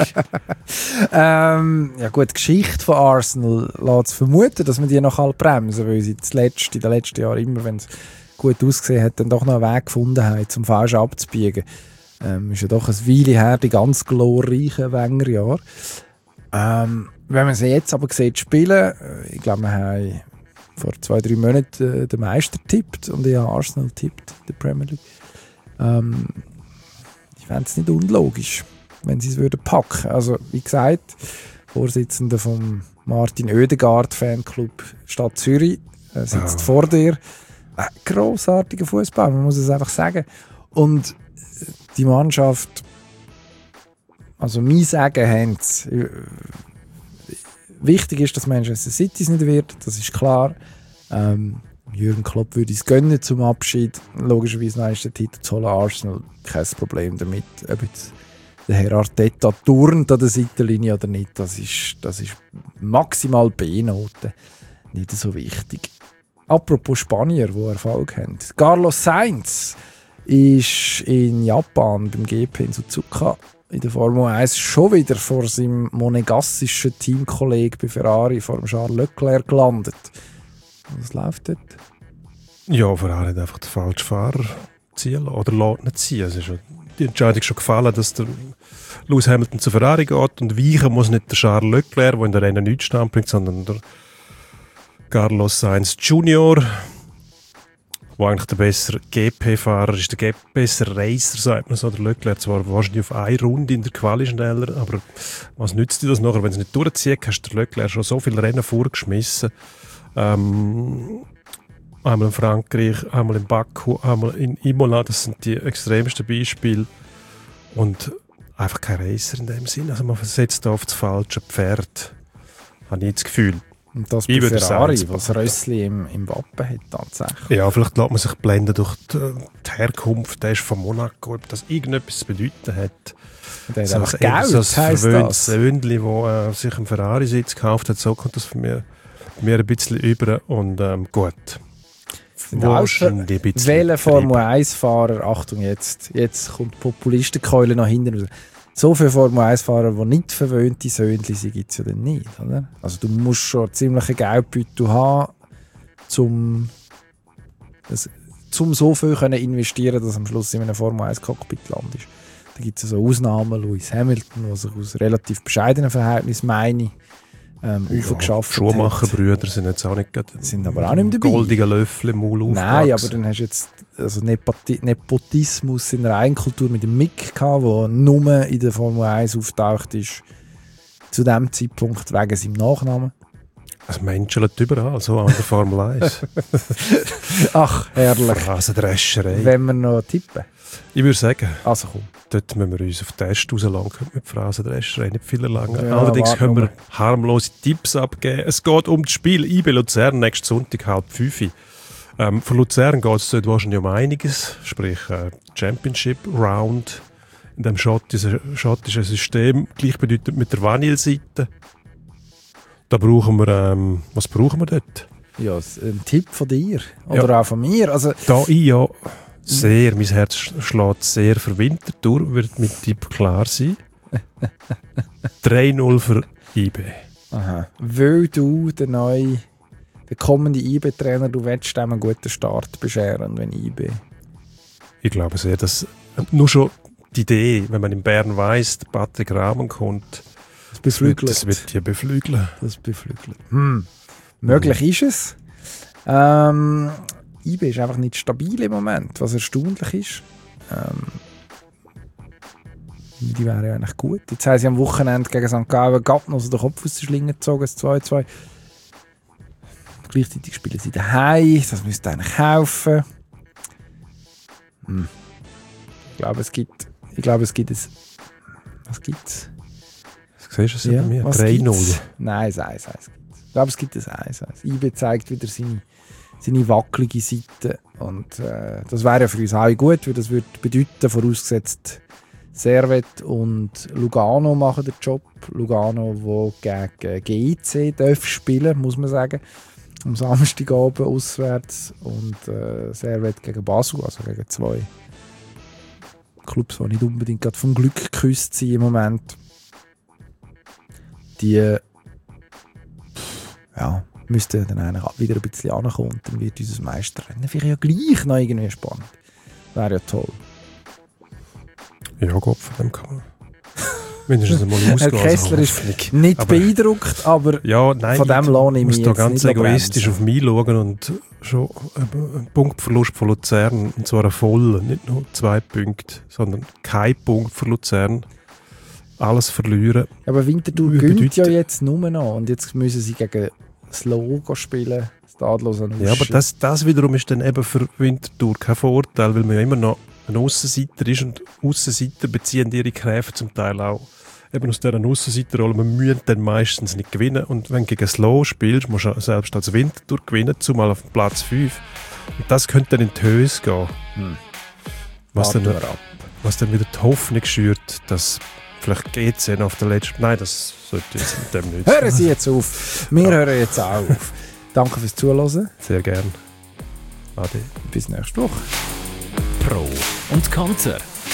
ähm, ja gut, die Geschichte von Arsenal lässt vermuten, dass man die noch bremsen kann, weil sie zuletzt, in den letzten Jahren immer, wenn es gut ausgesehen hat, dann doch noch einen Weg gefunden haben, zum falsch abzubiegen. Ähm, ist ja doch ein Weile her, die ganz glorreichen Wenger-Jahre. Ähm, wenn man sie jetzt aber sieht spielen, ich glaube, wir haben vor zwei, drei Monaten äh, den Meister tippt und ich habe Arsenal tippt, der Premier League. Ähm, ich fände es nicht unlogisch, wenn sie es würden packen. Also, wie gesagt, Vorsitzender vom Martin Oedegaard Fanclub Stadt Zürich äh, sitzt ja vor dir. Ein grossartiger Fußball, man muss es einfach sagen. Und die Mannschaft, also mein Sagen haben sie. Wichtig ist, dass Manchester City es nicht wird, das ist klar. Ähm, Jürgen Klopp würde es gönnen zum Abschied. Logischerweise noch ist der Titel zu holen. Arsenal, kein Problem damit. Ob jetzt der Herr Arteta turnt an der Seitenlinie oder nicht, das ist, das ist maximal B-Note. Nicht so wichtig. Apropos Spanier, die Erfolg haben. Carlos Sainz ist in Japan beim G P in Suzuka in der Formel eins schon wieder vor seinem monegassischen Teamkollegen bei Ferrari, vor dem Charles Leclerc, gelandet. Was läuft dort? Ja, Ferrari hat einfach den falschen Fahrer ziehen oder lässt nicht ziehen. Es ist schon, die Entscheidung schon gefallen, dass der Lewis Hamilton zu Ferrari geht und weichen muss nicht der Charles Leclerc, der in der Rennen nichts standbringt, sondern der Carlos Sainz Junior, der eigentlich der bessere G P-Fahrer ist, der G bessere Racer, sagt man so. Der Leclerc zwar wahrscheinlich auf eine Runde in der Quali schneller, aber was nützt dir das nachher, wenn es nicht durchzieht? Hast du der Leclerc schon so viele Rennen vorgeschmissen. Ähm, einmal in Frankreich, einmal in Baku, einmal in Imola, das sind die extremsten Beispiele. Und einfach kein Racer in dem Sinn. Also man setzt da auf das falsche Pferd, habe ich das Gefühl. Und das bei Ferrari, was Rössli im, im Wappen hat tatsächlich. Ja, vielleicht lässt man sich blenden durch die, die Herkunft. Der ist von Monaco, ob das irgendetwas zu bedeuten hat. Der hat so einfach Geld, so ein verwöhntes Söhnchen, das äh, sich einen Ferrari-Sitz gekauft hat. So kommt das von mir, von mir ein bisschen über. Und ähm, gut. Wahrscheinlich ein bisschen. Welcher Formel eins Fahrer, Achtung jetzt, jetzt kommt die Populistenkeule nach hinten raus. So viele Formel eins Fahrer, die nicht verwöhnte Söhnchen sind, gibt es ja dann nicht. Oder? Also du musst schon ziemlich einen Geldbeutel haben, um zum so viel können investieren, dass am Schluss in einem Formel eins Cockpit landest. Da gibt es so Ausnahmen, Lewis Hamilton, der sich aus relativ bescheidenen Verhältnissen, meine ähm, Ja, aufgeschafft hat. Schuhmacherbrüder sind jetzt auch nicht gerade Sind aber auch nicht mehr dabei. goldigen Löffel im Maul Nein, aber aufgewachsen. dann hast du jetzt also Nepoti- Nepotismus in der Eigenkultur mit dem Mick gehabt, der nur in der Formel eins auftaucht ist, zu dem Zeitpunkt wegen seinem Nachnamen. Es menschelt überall, so an der Formel eins. Ach, herrlich. Phrasendrescherei. Wenn wir noch tippen. Ich würde sagen, Also komm. dort müssen wir uns auf den Test rauslangen mit Phrasendrescherei, nicht viel erlangen. Ja, Allerdings warte können wir nur. harmlose Tipps abgeben. Es geht um das Spiel I B Luzern nächsten Sonntag, halb fünf. Ähm, für Luzern geht es dort wahrscheinlich um einiges, sprich äh, Championship Round in dem schottischen, schottischen System, gleichbedeutend mit der Vanille-Seite. Da brauchen wir, ähm, was brauchen wir dort? Ja, s- ein Tipp von dir. Oder auch von mir. Also, Da ich ja sehr, mein Herz sch- schlägt sehr für Winterthur, wird mein Tipp klar sein. drei null für I B. aha. Weil du den neuen, der kommende I B-Trainer, du willst dem einen guten Start bescheren, wenn I B. Ich glaube sehr, dass nur schon die Idee, wenn man in Bern weiss, der Patrick Rahmen kommt, Das das wird, beflügelt. das wird die beflügeln. Das beflügelt. Hm. Möglich ist es. Ähm, I B ist einfach nicht stabil im Moment, was erstaunlich ist. Ähm, die wären ja eigentlich gut. Jetzt haben sie am Wochenende gegen Sankt Gallen Gatnos den Kopf aus der Schlinge gezogen, das zwei zwei. Gleichzeitig spielen sie daheim, das müsste eigentlich helfen. Hm. Ich glaube, es gibt, ich glaube, es gibt es. Was gibt's? Siehst du es ja, bei mir? was drei null. gibt's? Nein, es eins eins. Ich glaube, es gibt ein eins eins. I B zeigt wieder seine, seine wackelige Seite. Und äh, das wäre ja für uns alle gut, weil das würde bedeuten, vorausgesetzt Servet und Lugano machen den Job. Lugano, wo gegen G I C darf spielen, muss man sagen. Am Samstagabend auswärts. Und äh, Servet gegen Basel, also gegen zwei Clubs, die nicht unbedingt gerade vom Glück geküsst sind im Moment. Die äh, ja, müssten dann eigentlich auch wieder ein bisschen ankommen und dann wird unser Meisterrennen vielleicht ja gleich noch irgendwie spannend. Wäre ja toll. Ja, Gott, von dem kann man mindestens einmal Herr ausgehen. Kessler also ist Hoffnung. nicht Aber- beeindruckt, aber Ja, nein, von dem lasse ich ich muss mich da jetzt ganz nicht egoistisch bremsen. auf mich schauen und schon einen Punktverlust von Luzern, und zwar einen vollen, nicht nur zwei Punkte, sondern kein Punkt für Luzern. Alles verlieren. aber Winterthur Bedeutet- gönnt ja jetzt nur noch und jetzt müssen sie gegen Slow spielen, Stadlos an Ja, aber das, das wiederum ist dann eben für Winterthur kein Vorteil, weil man ja immer noch ein Aussenseiter ist und Aussenseiter beziehen ihre Kräfte zum Teil auch eben aus dieser Aussenseiterrolle. Man müssen dann meistens nicht gewinnen und wenn du gegen Slow spielst, musst du selbst als Winterthur gewinnen, zumal auf Platz fünf. Und das könnte dann in die Höhe gehen. Hm. Was, Warten dann, wir ab. was dann wieder die Hoffnung schürt, dass vielleicht G C noch auf der letzten... Nein, das sollte jetzt mit dem nicht Hören Sie jetzt auf. Wir hören jetzt auch auf. Danke fürs Zuhören. Sehr gern. Ade. Bis nächste Woche. Pro und Konter.